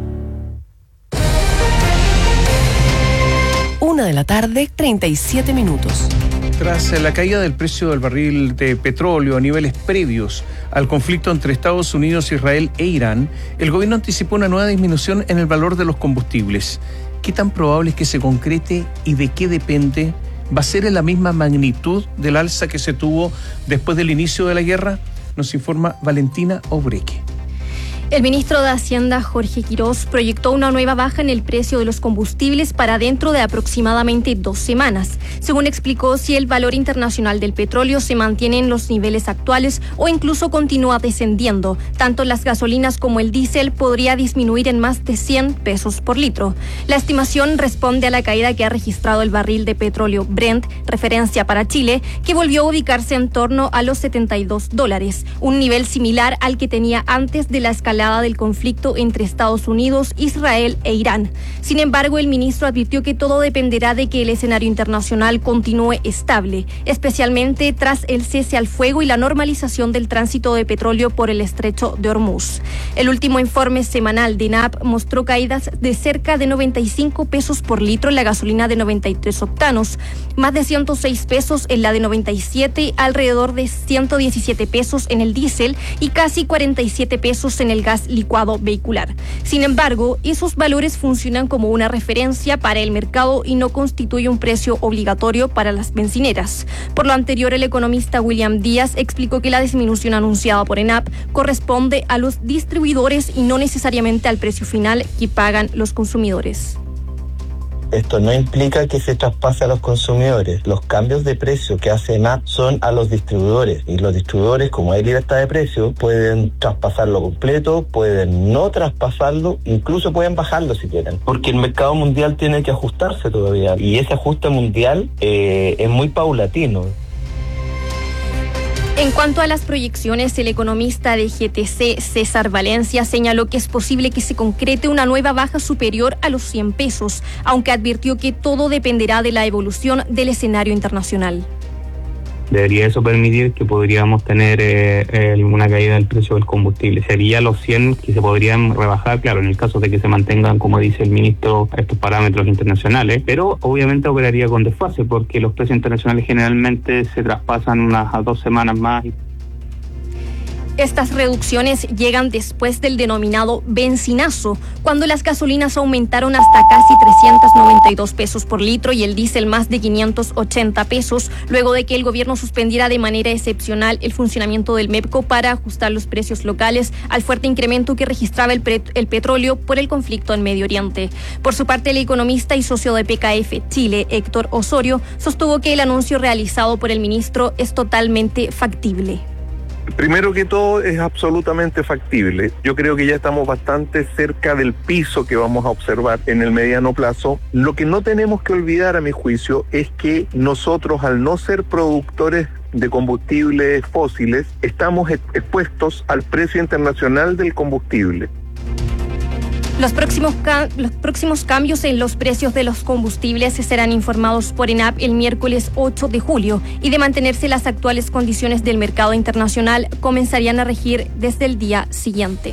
Una de la tarde, treinta y siete minutos. Tras la caída del precio del barril de petróleo a niveles previos al conflicto entre Estados Unidos, Israel e Irán, el gobierno anticipó una nueva disminución en el valor de los combustibles. ¿Qué tan probable es que se concrete y de qué depende? ¿Va a ser en la misma magnitud del alza que se tuvo después del inicio de la guerra? Nos informa Valentina Obreque. El ministro de Hacienda, Jorge Quirós, proyectó una nueva baja en el precio de los combustibles para dentro de aproximadamente dos semanas. Según explicó, si el valor internacional del petróleo se mantiene en los niveles actuales o incluso continúa descendiendo, tanto las gasolinas como el diésel podría disminuir en más de cien pesos por litro. La estimación responde a la caída que ha registrado el barril de petróleo Brent, referencia para Chile, que volvió a ubicarse en torno a los setenta y dos dólares, un nivel similar al que tenía antes de la escalada del conflicto entre Estados Unidos, Israel e Irán. Sin embargo, el ministro advirtió que todo dependerá de que el escenario internacional continúe estable, especialmente tras el cese al fuego y la normalización del tránsito de petróleo por el estrecho de Hormuz. El último informe semanal de I N A P mostró caídas de cerca de noventa y cinco pesos por litro en la gasolina de noventa y tres octanos, más de ciento seis pesos en la de noventa y siete, alrededor de ciento diecisiete pesos en el diésel y casi cuarenta y siete pesos en el gas licuado vehicular. Sin embargo, esos valores funcionan como una referencia para el mercado y no constituye un precio obligatorio para las bencineras. Por lo anterior, el economista William Díaz explicó que la disminución anunciada por I N A P corresponde a los distribuidores y no necesariamente al precio final que pagan los consumidores. Esto no implica que se traspase a los consumidores. Los cambios de precio que hace ENAP son a los distribuidores, y los distribuidores, como hay libertad de precio, pueden traspasarlo completo, pueden no traspasarlo, incluso pueden bajarlo si quieren, porque el mercado mundial tiene que ajustarse todavía, y ese ajuste mundial eh, es muy paulatino. En cuanto a las proyecciones, el economista de G T C, César Valencia, señaló que es posible que se concrete una nueva baja superior a los cien pesos, aunque advirtió que todo dependerá de la evolución del escenario internacional. Debería eso permitir que podríamos tener eh, eh, una caída del precio del combustible. Sería los cien que se podrían rebajar, claro, en el caso de que se mantengan, como dice el ministro, estos parámetros internacionales, pero obviamente operaría con desfase porque los precios internacionales generalmente se traspasan unas a dos semanas más. Estas reducciones llegan después del denominado bencinazo, cuando las gasolinas aumentaron hasta casi trescientos noventa y dos pesos por litro y el diésel más de quinientos ochenta pesos, luego de que el gobierno suspendiera de manera excepcional el funcionamiento del MEPCO para ajustar los precios locales al fuerte incremento que registraba el, pre- el petróleo por el conflicto en Medio Oriente. Por su parte, el economista y socio de P K F Chile, Héctor Osorio, sostuvo que el anuncio realizado por el ministro es totalmente factible. Primero que todo, es absolutamente factible. Yo creo que ya estamos bastante cerca del piso que vamos a observar en el mediano plazo. Lo que no tenemos que olvidar, a mi juicio, es que nosotros, al no ser productores de combustibles fósiles, estamos expuestos al precio internacional del combustible. Los próximos, ca- los próximos cambios en los precios de los combustibles serán informados por ENAP el miércoles ocho de julio y, de mantenerse las actuales condiciones del mercado internacional, comenzarían a regir desde el día siguiente.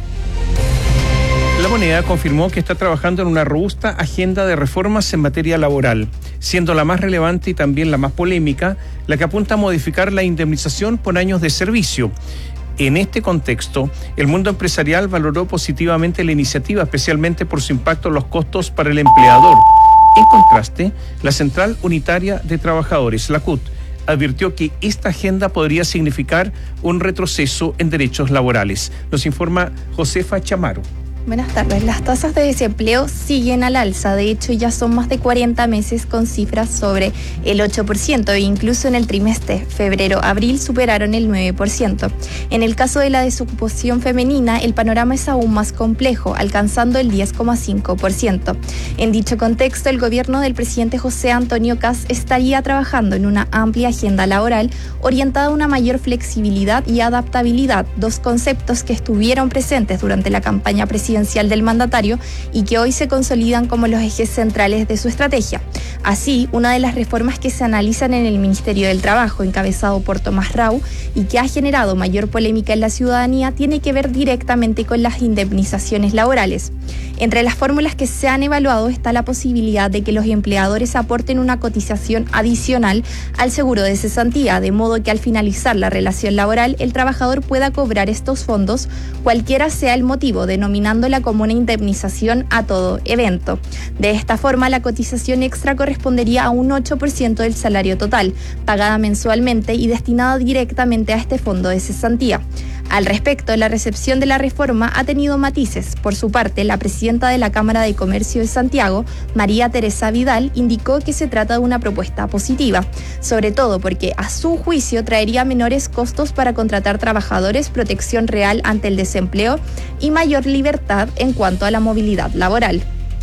La Moneda confirmó que está trabajando en una robusta agenda de reformas en materia laboral, siendo la más relevante y también la más polémica la que apunta a modificar la indemnización por años de servicio. En este contexto, el mundo empresarial valoró positivamente la iniciativa, especialmente por su impacto en los costos para el empleador. En contraste, la Central Unitaria de Trabajadores, la C U T, advirtió que esta agenda podría significar un retroceso en derechos laborales. Nos informa Josefa Chamaro. Buenas tardes. Las tasas de desempleo siguen al alza. De hecho, ya son más de cuarenta meses con cifras sobre el ocho por ciento e incluso en el trimestre febrero-abril superaron el nueve por ciento. En el caso de la desocupación femenina, el panorama es aún más complejo, alcanzando el diez coma cinco por ciento. En dicho contexto, el gobierno del presidente José Antonio Kast estaría trabajando en una amplia agenda laboral orientada a una mayor flexibilidad y adaptabilidad, dos conceptos que estuvieron presentes durante la campaña presidencial del mandatario y que hoy se consolidan como los ejes centrales de su estrategia. Así, una de las reformas que se analizan en el Ministerio del Trabajo, encabezado por Tomás Rau, y que ha generado mayor polémica en la ciudadanía, tiene que ver directamente con las indemnizaciones laborales. Entre las fórmulas que se han evaluado está la posibilidad de que los empleadores aporten una cotización adicional al seguro de cesantía, de modo que al finalizar la relación laboral el trabajador pueda cobrar estos fondos, cualquiera sea el motivo, denominándola como una indemnización a todo evento. De esta forma, la cotización extra correspondería a un ocho por ciento del salario total, pagada mensualmente y destinada directamente a este fondo de cesantía. Al respecto, la recepción de la reforma ha tenido matices. Por su parte, la presidenta de la Cámara de Comercio de Santiago, María Teresa Vidal, indicó que se trata de una propuesta positiva, sobre todo porque, a su juicio, traería menores costos para contratar trabajadores, protección real ante el desempleo y mayor libertad en cuanto a la movilidad laboral.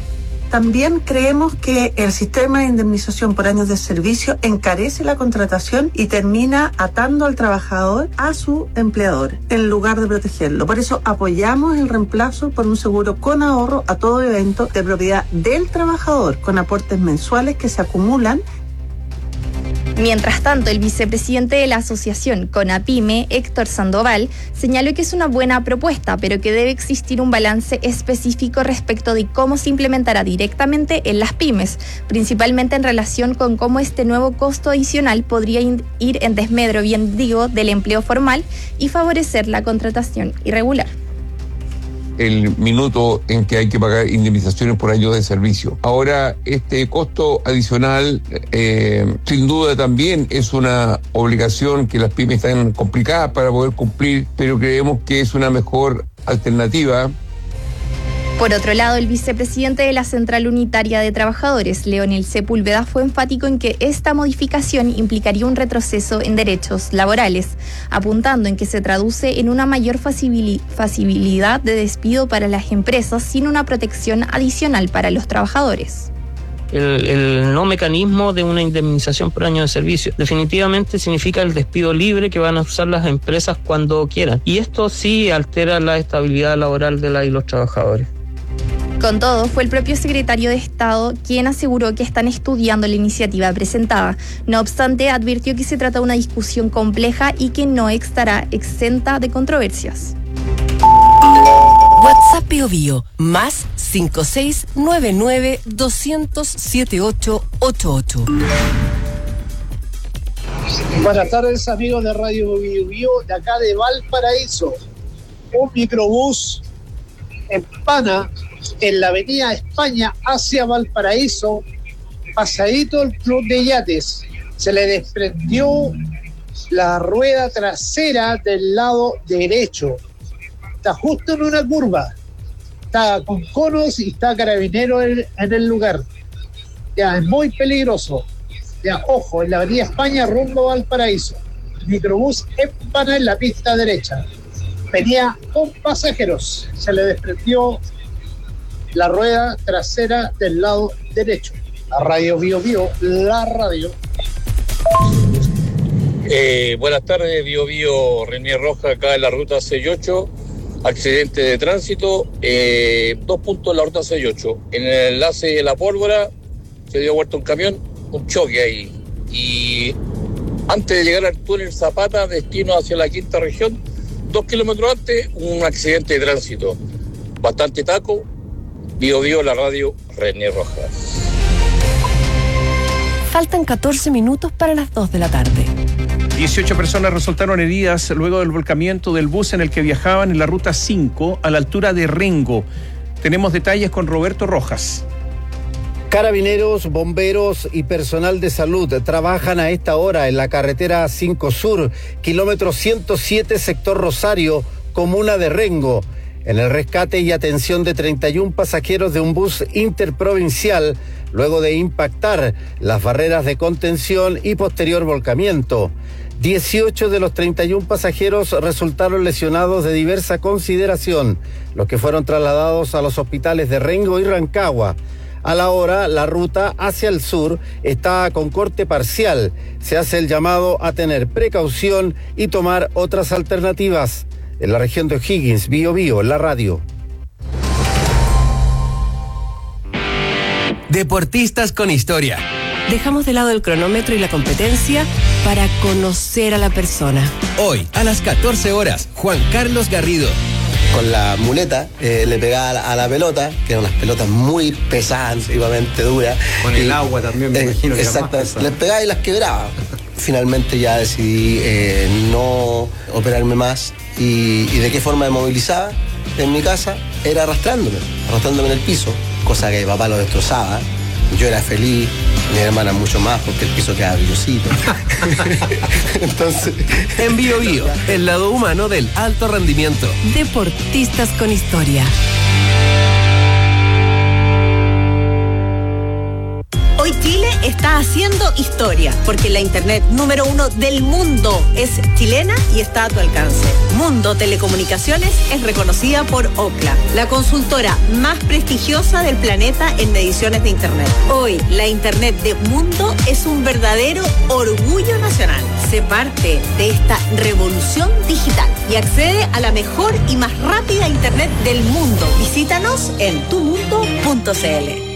También creemos que el sistema de indemnización por años de servicio encarece la contratación y termina atando al trabajador a su empleador en lugar de protegerlo. Por eso apoyamos el reemplazo por un seguro con ahorro a todo evento de propiedad del trabajador, con aportes mensuales que se acumulan. Mientras tanto, el vicepresidente de la asociación CONAPYME, Héctor Sandoval, señaló que es una buena propuesta, pero que debe existir un balance específico respecto de cómo se implementará directamente en las pymes, principalmente en relación con cómo este nuevo costo adicional podría ir en desmedro, bien digo, del empleo formal y favorecer la contratación irregular. El minuto en que hay que pagar indemnizaciones por años de servicio. Ahora, este costo adicional, eh, sin duda también es una obligación que las pymes están complicadas para poder cumplir, pero creemos que es una mejor alternativa. Por otro lado, el vicepresidente de la Central Unitaria de Trabajadores, Leonel Sepúlveda, fue enfático en que esta modificación implicaría un retroceso en derechos laborales, apuntando en que se traduce en una mayor facilidad de despido para las empresas sin una protección adicional para los trabajadores. El, el no mecanismo de una indemnización por año de servicio definitivamente significa el despido libre que van a usar las empresas cuando quieran, y esto sí altera la estabilidad laboral de la y los trabajadores. Con todo, fue el propio secretario de Estado quien aseguró que están estudiando la iniciativa presentada. No obstante, advirtió que se trata de una discusión compleja y que no estará exenta de controversias. WhatsApp Bio Bio, más cinco seis nueve nueve dos cero cero siete ocho ocho ocho. Buenas tardes, amigos de Radio Bio Bio, de acá de Valparaíso. Un microbús empana en la avenida España hacia Valparaíso, pasadito el club de yates. Se le desprendió la rueda trasera del lado derecho. Está justo en una curva, está con conos y está carabinero en, en el lugar. Ya, es muy peligroso. Ya, ojo, en la avenida España rumbo al Valparaíso. Microbús empana en la pista derecha. Venía con pasajeros. Se le desprendió la rueda trasera del lado derecho. La Radio Bio Bio, la radio. Eh, buenas tardes, Bio Bio, René Roja, acá en la ruta seis ocho. Accidente de tránsito, eh, dos puntos en la ruta seis ocho. En el enlace de La Pólvora se dio vuelta un camión, un choque ahí. Y antes de llegar al túnel Zapata, destino hacia la quinta región, dos kilómetros antes, un accidente de tránsito. Bastante taco. Bio Bio, la radio, René Rojas. Faltan catorce minutos para las dos de la tarde. dieciocho personas resultaron heridas luego del volcamiento del bus en el que viajaban en la ruta cinco a la altura de Rengo. Tenemos detalles con Roberto Rojas. Carabineros, bomberos y personal de salud trabajan a esta hora en la carretera cinco Sur, kilómetro ciento siete, sector Rosario, comuna de Rengo, en el rescate y atención de treinta y un pasajeros de un bus interprovincial luego de impactar las barreras de contención y posterior volcamiento. dieciocho de los treinta y un pasajeros resultaron lesionados de diversa consideración, los que fueron trasladados a los hospitales de Rengo y Rancagua. A la hora, la ruta hacia el sur está con corte parcial. Se hace el llamado a tener precaución y tomar otras alternativas. En la región de O'Higgins, Bio Bio, la radio. Deportistas con historia. Dejamos de lado el cronómetro y la competencia para conocer a la persona. Hoy, a las catorce horas, Juan Carlos Garrido. Con la muleta eh, le pegaba a la, a la pelota, que eran unas pelotas muy pesadas, antiguamente duras. Con el y, agua también, me eh, imagino que exacto, era más pesado. les pegaba y las quebraba. Finalmente ya decidí eh, no operarme más. Y, y de qué forma me movilizaba en mi casa era arrastrándome, arrastrándome en el piso, cosa que mi papá lo destrozaba. Yo era feliz, mi hermana mucho más porque el piso quedaba brillosito. Entonces, en Bio Bio, el lado humano del alto rendimiento. Deportistas con historia. Hoy Chile está haciendo historia, porque la internet número uno del mundo es chilena y está a tu alcance. Mundo Telecomunicaciones es reconocida por Ookla, la consultora más prestigiosa del planeta en mediciones de internet. Hoy, la internet de Mundo es un verdadero orgullo nacional. Sé parte de esta revolución digital y accede a la mejor y más rápida internet del mundo. Visítanos en tu mundo punto c l.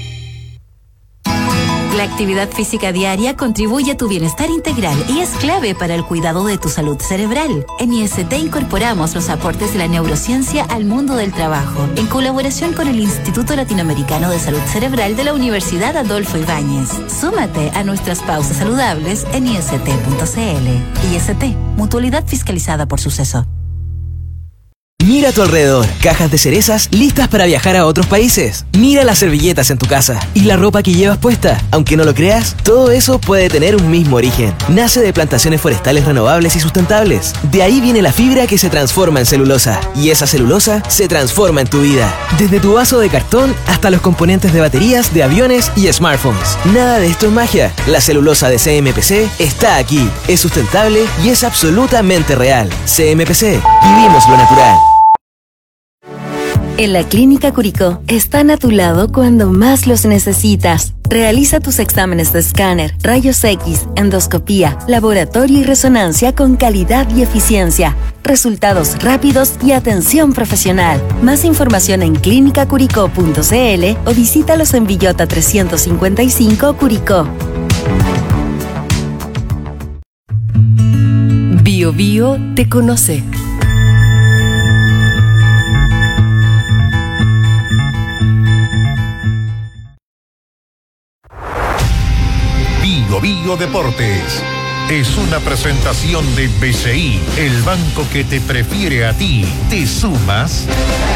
La actividad física diaria contribuye a tu bienestar integral y es clave para el cuidado de tu salud cerebral. En I S T incorporamos los aportes de la neurociencia al mundo del trabajo, en colaboración con el Instituto Latinoamericano de Salud Cerebral de la Universidad Adolfo Ibáñez. Súmate a nuestras pausas saludables en i s t punto c l. I S T, mutualidad fiscalizada por Suceso. Mira a tu alrededor, cajas de cerezas listas para viajar a otros países. Mira las servilletas en tu casa y la ropa que llevas puesta. Aunque no lo creas, todo eso puede tener un mismo origen. Nace de plantaciones forestales renovables y sustentables. De ahí viene la fibra que se transforma en celulosa. Y esa celulosa se transforma en tu vida. Desde tu vaso de cartón hasta los componentes de baterías de aviones y smartphones. Nada de esto es magia. La celulosa de C M P C está aquí. Es sustentable y es absolutamente real. C M P C. Vivimos lo natural. En la Clínica Curicó están a tu lado cuando más los necesitas. Realiza tus exámenes de escáner, rayos X, endoscopía, laboratorio y resonancia con calidad y eficiencia. Resultados rápidos y atención profesional. Más información en clínica curicó punto c l o visítalos en Villota trescientos cincuenta y cinco Curicó. Bio Bio te conoce. Bio Bio Deportes es una presentación de B C I, el banco que te prefiere a ti. ¿Te sumas?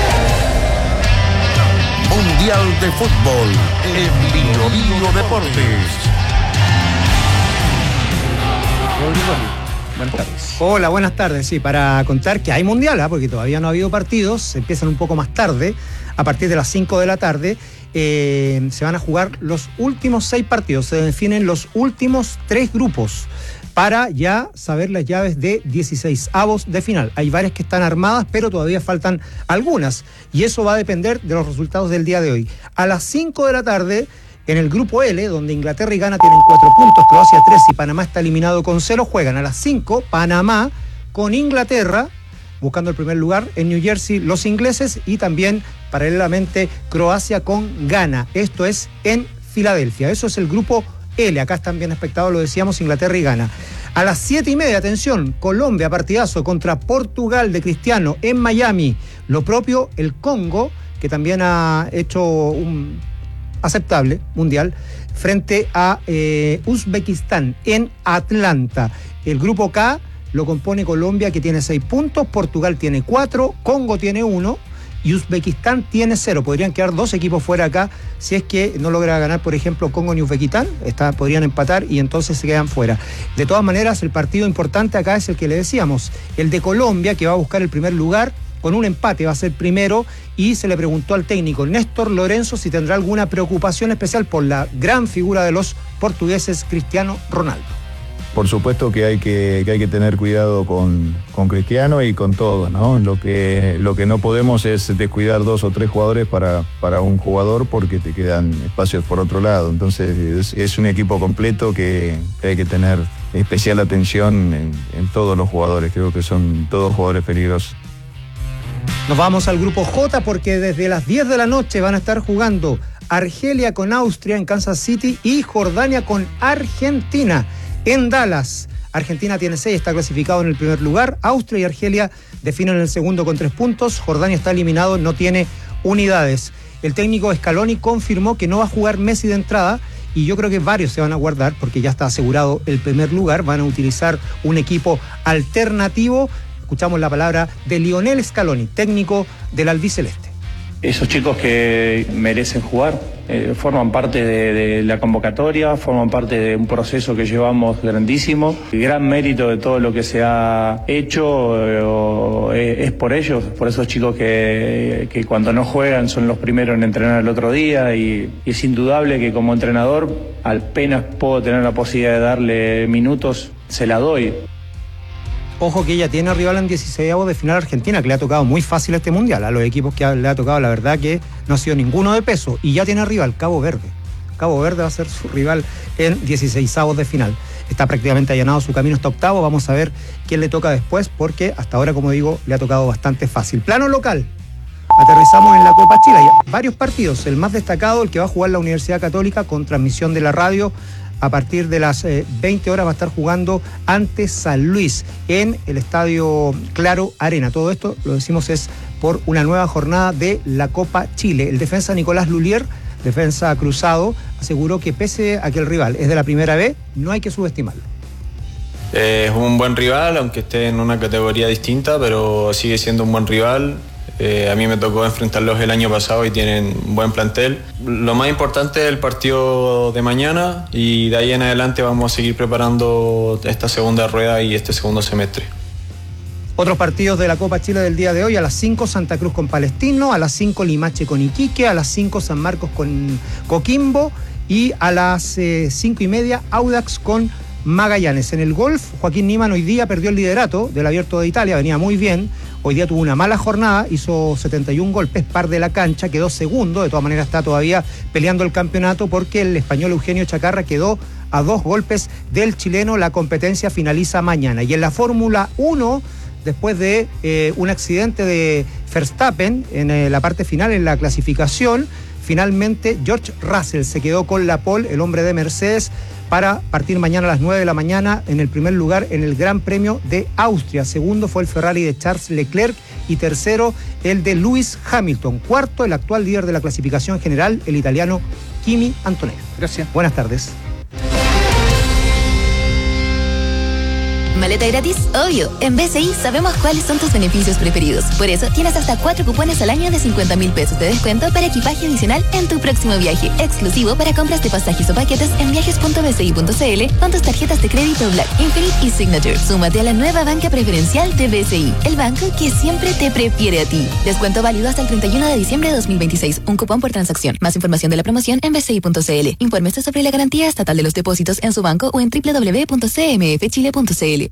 Mundial de Fútbol en Bio Bio Deportes. Buenas tardes. Hola, buenas tardes. Sí, para contar que hay mundial, ¿eh? Porque todavía no ha habido partidos, empiezan un poco más tarde, a partir de las cinco de la tarde. Eh, se van a jugar los últimos seis partidos, se definen los últimos tres grupos para ya saber las llaves de dieciséis avos de final. Hay varias que están armadas, pero todavía faltan algunas, y eso va a depender de los resultados del día de hoy. A las cinco de la tarde, en el grupo L, donde Inglaterra y Ghana tienen cuatro puntos, Croacia tres y Panamá está eliminado con cero, juegan a las cinco Panamá con Inglaterra, buscando el primer lugar en New Jersey los ingleses, y también paralelamente Croacia con Ghana. Esto es en Filadelfia. Eso es el grupo L. Acá están bien expectados, lo decíamos, Inglaterra y Ghana. A las siete y media, atención, Colombia, partidazo contra Portugal de Cristiano en Miami. Lo propio el Congo, que también ha hecho un aceptable mundial, frente a eh, Uzbekistán en Atlanta. El grupo K lo compone Colombia, que tiene seis puntos, Portugal tiene cuatro, Congo tiene uno y Uzbekistán tiene cero. Podrían quedar dos equipos fuera acá si es que no logra ganar, por ejemplo, Congo ni Uzbekistán. Está, podrían empatar y entonces se quedan fuera. De todas maneras, el partido importante acá es el que le decíamos, el de Colombia, que va a buscar el primer lugar. Con un empate va a ser primero, y se le preguntó al técnico Néstor Lorenzo si tendrá alguna preocupación especial por la gran figura de los portugueses, Cristiano Ronaldo. Por supuesto que hay que, que hay que tener cuidado con, con Cristiano y con todo, ¿no? Lo que, lo que no podemos es descuidar dos o tres jugadores para, para un jugador, porque te quedan espacios por otro lado. Entonces es, es un equipo completo que, que hay que tener especial atención en, en todos los jugadores. Creo que son todos jugadores peligrosos. Nos vamos al grupo J, porque desde las diez de la noche van a estar jugando Argelia con Austria en Kansas City y Jordania con Argentina en Dallas. Argentina tiene seis, está clasificado en el primer lugar. Austria y Argelia definen el segundo con tres puntos. Jordania está eliminado, no tiene unidades. El técnico Scaloni confirmó que no va a jugar Messi de entrada, y yo creo que varios se van a guardar porque ya está asegurado el primer lugar. Van a utilizar un equipo alternativo. Escuchamos la palabra de Lionel Scaloni, técnico del albiceleste. Esos chicos que merecen jugar eh, forman parte de, de la convocatoria, forman parte de un proceso que llevamos grandísimo. El gran mérito de todo lo que se ha hecho eh, es por ellos, por esos chicos que, que cuando no juegan son los primeros en entrenar el otro día, y, y es indudable que como entrenador, apenas puedo tener la posibilidad de darle minutos, se la doy. Ojo que ella tiene rival en dieciseisavos de final Argentina, que le ha tocado muy fácil este mundial. A los equipos que le ha tocado, la verdad que no ha sido ninguno de peso. Y ya tiene rival Cabo Verde. Cabo Verde va a ser su rival en dieciseisavos de final. Está prácticamente allanado su camino hasta octavo. Vamos a ver quién le toca después, porque hasta ahora, como digo, le ha tocado bastante fácil. Plano local. Aterrizamos en la Copa Chile. Hay varios partidos. El más destacado, el que va a jugar la Universidad Católica con transmisión de la radio. A partir de las eh, veinte horas va a estar jugando ante San Luis en el Estadio Claro Arena. Todo esto, lo decimos, es por una nueva jornada de la Copa Chile. El defensa Nicolás Lulier, defensa cruzado, aseguró que pese a que el rival es de la primera B, no hay que subestimarlo. Eh, es un buen rival, aunque esté en una categoría distinta, pero sigue siendo un buen rival. Eh, a mí me tocó enfrentarlos el año pasado y tienen un buen plantel. Lo más importante es el partido de mañana y de ahí en adelante vamos a seguir preparando esta segunda rueda y este segundo semestre. Otros partidos de la Copa Chile del día de hoy: a las cinco Santa Cruz con Palestino, a las cinco Limache con Iquique, a las cinco San Marcos con Coquimbo y a las eh, cinco y media Audax con Magallanes. En el golf, Joaquín Niemann hoy día perdió el liderato del Abierto de Italia, venía muy bien. Hoy día tuvo una mala jornada, hizo setenta y un golpes, par de la cancha, quedó segundo, de todas maneras está todavía peleando el campeonato porque el español Eugenio Chacarra quedó a dos golpes del chileno. La competencia finaliza mañana. Y en la Fórmula uno, después de eh, un accidente de Verstappen en eh, la parte final, en la clasificación, finalmente George Russell se quedó con la pole, el hombre de Mercedes, para partir mañana a las nueve de la mañana en el primer lugar en el Gran Premio de Austria. Segundo fue el Ferrari de Charles Leclerc y tercero el de Lewis Hamilton. Cuarto, el actual líder de la clasificación general, el italiano Kimi Antonelli. Gracias. Buenas tardes. ¿Maleta gratis? Obvio. En B C I sabemos cuáles son tus beneficios preferidos. Por eso tienes hasta cuatro cupones al año de cincuenta mil pesos de descuento para equipaje adicional en tu próximo viaje. Exclusivo para compras de pasajes o paquetes en viajes punto b c i punto c l con tus tarjetas de crédito Black, Infinite y Signature. Súmate a la nueva banca preferencial de B C I, el banco que siempre te prefiere a ti. Descuento válido hasta el treinta y uno de diciembre de dos mil veintiséis. Un cupón por transacción. Más información de la promoción en b c i punto c l. Infórmese sobre la garantía estatal de los depósitos en su banco o en doble u doble u doble u punto c m f chile punto c l.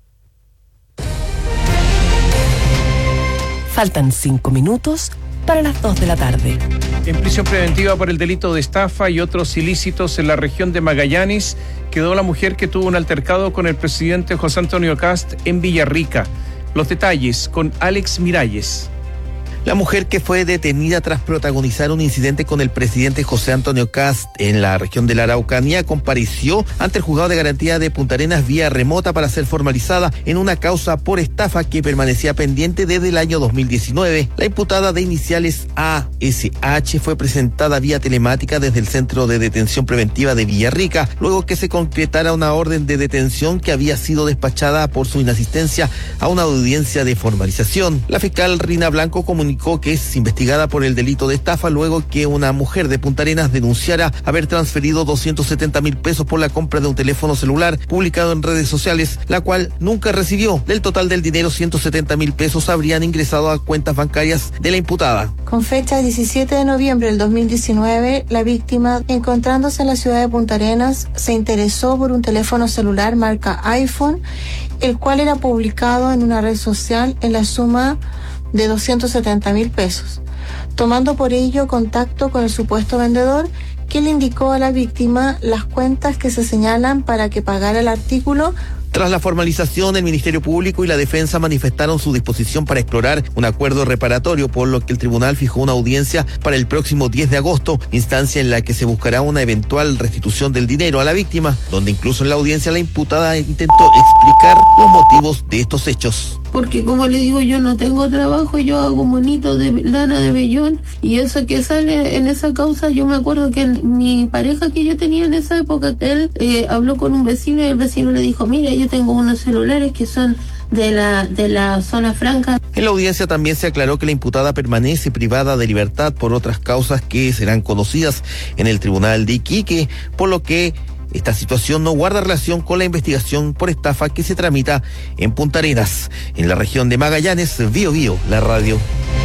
Faltan cinco minutos para las dos de la tarde. En prisión preventiva por el delito de estafa y otros ilícitos en la región de Magallanes quedó la mujer que tuvo un altercado con el presidente José Antonio Kast en Villarrica. Los detalles con Alex Miralles. La mujer que fue detenida tras protagonizar un incidente con el presidente José Antonio Kast en la región de la Araucanía compareció ante el juzgado de garantía de Punta Arenas vía remota para ser formalizada en una causa por estafa que permanecía pendiente desde el año dos mil diecinueve. La imputada de iniciales A S H fue presentada vía telemática desde el Centro de Detención Preventiva de Villarrica, luego que se concretara una orden de detención que había sido despachada por su inasistencia a una audiencia de formalización. La fiscal Rina Blanco comunicó que es investigada por el delito de estafa luego que una mujer de Punta Arenas denunciara haber transferido doscientos setenta mil pesos por la compra de un teléfono celular publicado en redes sociales, la cual nunca recibió. Del total del dinero, ciento setenta mil pesos habrían ingresado a cuentas bancarias de la imputada. Con fecha diecisiete de noviembre del dos mil diecinueve, la víctima, encontrándose en la ciudad de Punta Arenas, se interesó por un teléfono celular marca iPhone, el cual era publicado en una red social en la suma de doscientos setenta mil pesos, tomando por ello contacto con el supuesto vendedor, que le indicó a la víctima las cuentas que se señalan para que pagara el artículo. Tras la formalización, el Ministerio Público y la Defensa manifestaron su disposición para explorar un acuerdo reparatorio, por lo que el tribunal fijó una audiencia para el próximo diez de agosto, instancia en la que se buscará una eventual restitución del dinero a la víctima, donde incluso en la audiencia la imputada intentó explicar los motivos de estos hechos. Porque como le digo, yo no tengo trabajo, yo hago monito de lana de vellón, y eso que sale en esa causa, yo me acuerdo que mi pareja que yo tenía en esa época, él eh, habló con un vecino y el vecino le dijo, mira, yo tengo unos celulares que son de la de la zona franca. En la audiencia también se aclaró que la imputada permanece privada de libertad por otras causas que serán conocidas en el Tribunal de Iquique, por lo que esta situación no guarda relación con la investigación por estafa que se tramita en Punta Arenas, en la región de Magallanes. Bío Bío, la radio.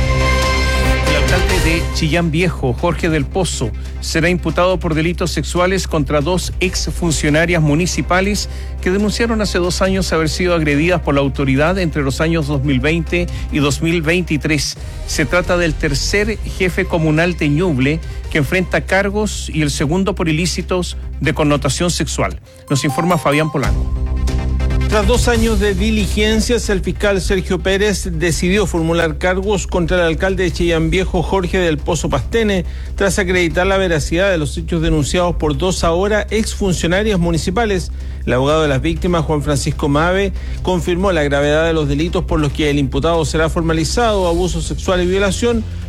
El alcalde de Chillán Viejo, Jorge del Pozo, será imputado por delitos sexuales contra dos exfuncionarias municipales que denunciaron hace dos años haber sido agredidas por la autoridad entre los años dos mil veinte y dos mil veintitrés. Se trata del tercer jefe comunal de Ñuble que enfrenta cargos y el segundo por ilícitos de connotación sexual. Nos informa Fabián Polanco. Tras dos años de diligencias, el fiscal Sergio Pérez decidió formular cargos contra el alcalde de Chillán Viejo, Jorge del Pozo Pastene, tras acreditar la veracidad de los hechos denunciados por dos ahora exfuncionarias municipales. El abogado de las víctimas, Juan Francisco Mave, confirmó la gravedad de los delitos por los que el imputado será formalizado, abuso sexual y violación,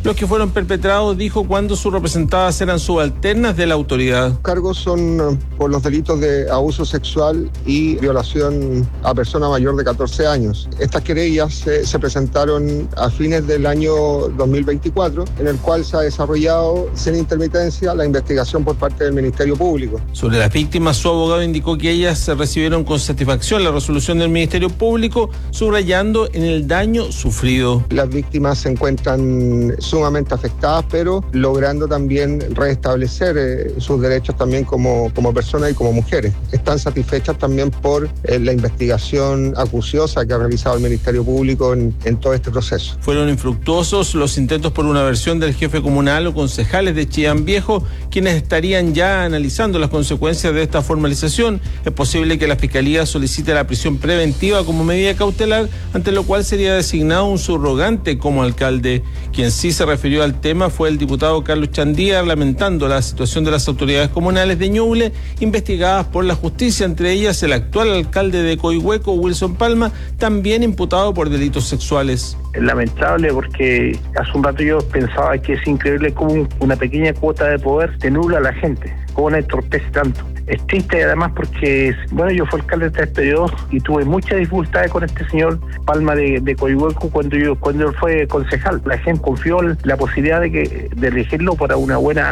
los que fueron perpetrados, dijo, cuando sus representadas eran subalternas de la autoridad. Los cargos son por los delitos de abuso sexual y violación a persona mayor de catorce años. Estas querellas se, se presentaron a fines del año dos mil veinticuatro, en el cual se ha desarrollado sin intermitencia la investigación por parte del Ministerio Público. Sobre las víctimas, su abogado indicó que ellas recibieron con satisfacción la resolución del Ministerio Público, subrayando en el daño sufrido. Las víctimas se encuentran sumamente afectadas, pero logrando también restablecer eh, sus derechos también como, como personas y como mujeres. Están satisfechas también por eh, la investigación acuciosa que ha realizado el Ministerio Público en, en todo este proceso. Fueron infructuosos los intentos por una versión del jefe comunal o concejales de Chillán Viejo, quienes estarían ya analizando las consecuencias de esta formalización. Es posible que la Fiscalía solicite la prisión preventiva como medida cautelar, ante lo cual sería designado un subrogante como alcalde. Quien sí se refirió al tema fue el diputado Carlos Chandía, lamentando la situación de las autoridades comunales de Ñuble, investigadas por la justicia, entre ellas el actual alcalde de Coihueco, Wilson Palma, también imputado por delitos sexuales. Es lamentable porque hace un rato yo pensaba que es increíble cómo una pequeña cuota de poder te nubla a la gente, cómo la entorpece tanto. Es triste además porque, bueno, yo fui alcalde de tres periodos y tuve muchas dificultades con este señor Palma de, de Coihueco cuando yo cuando él fue concejal. La gente confió en la posibilidad de que de elegirlo para una buena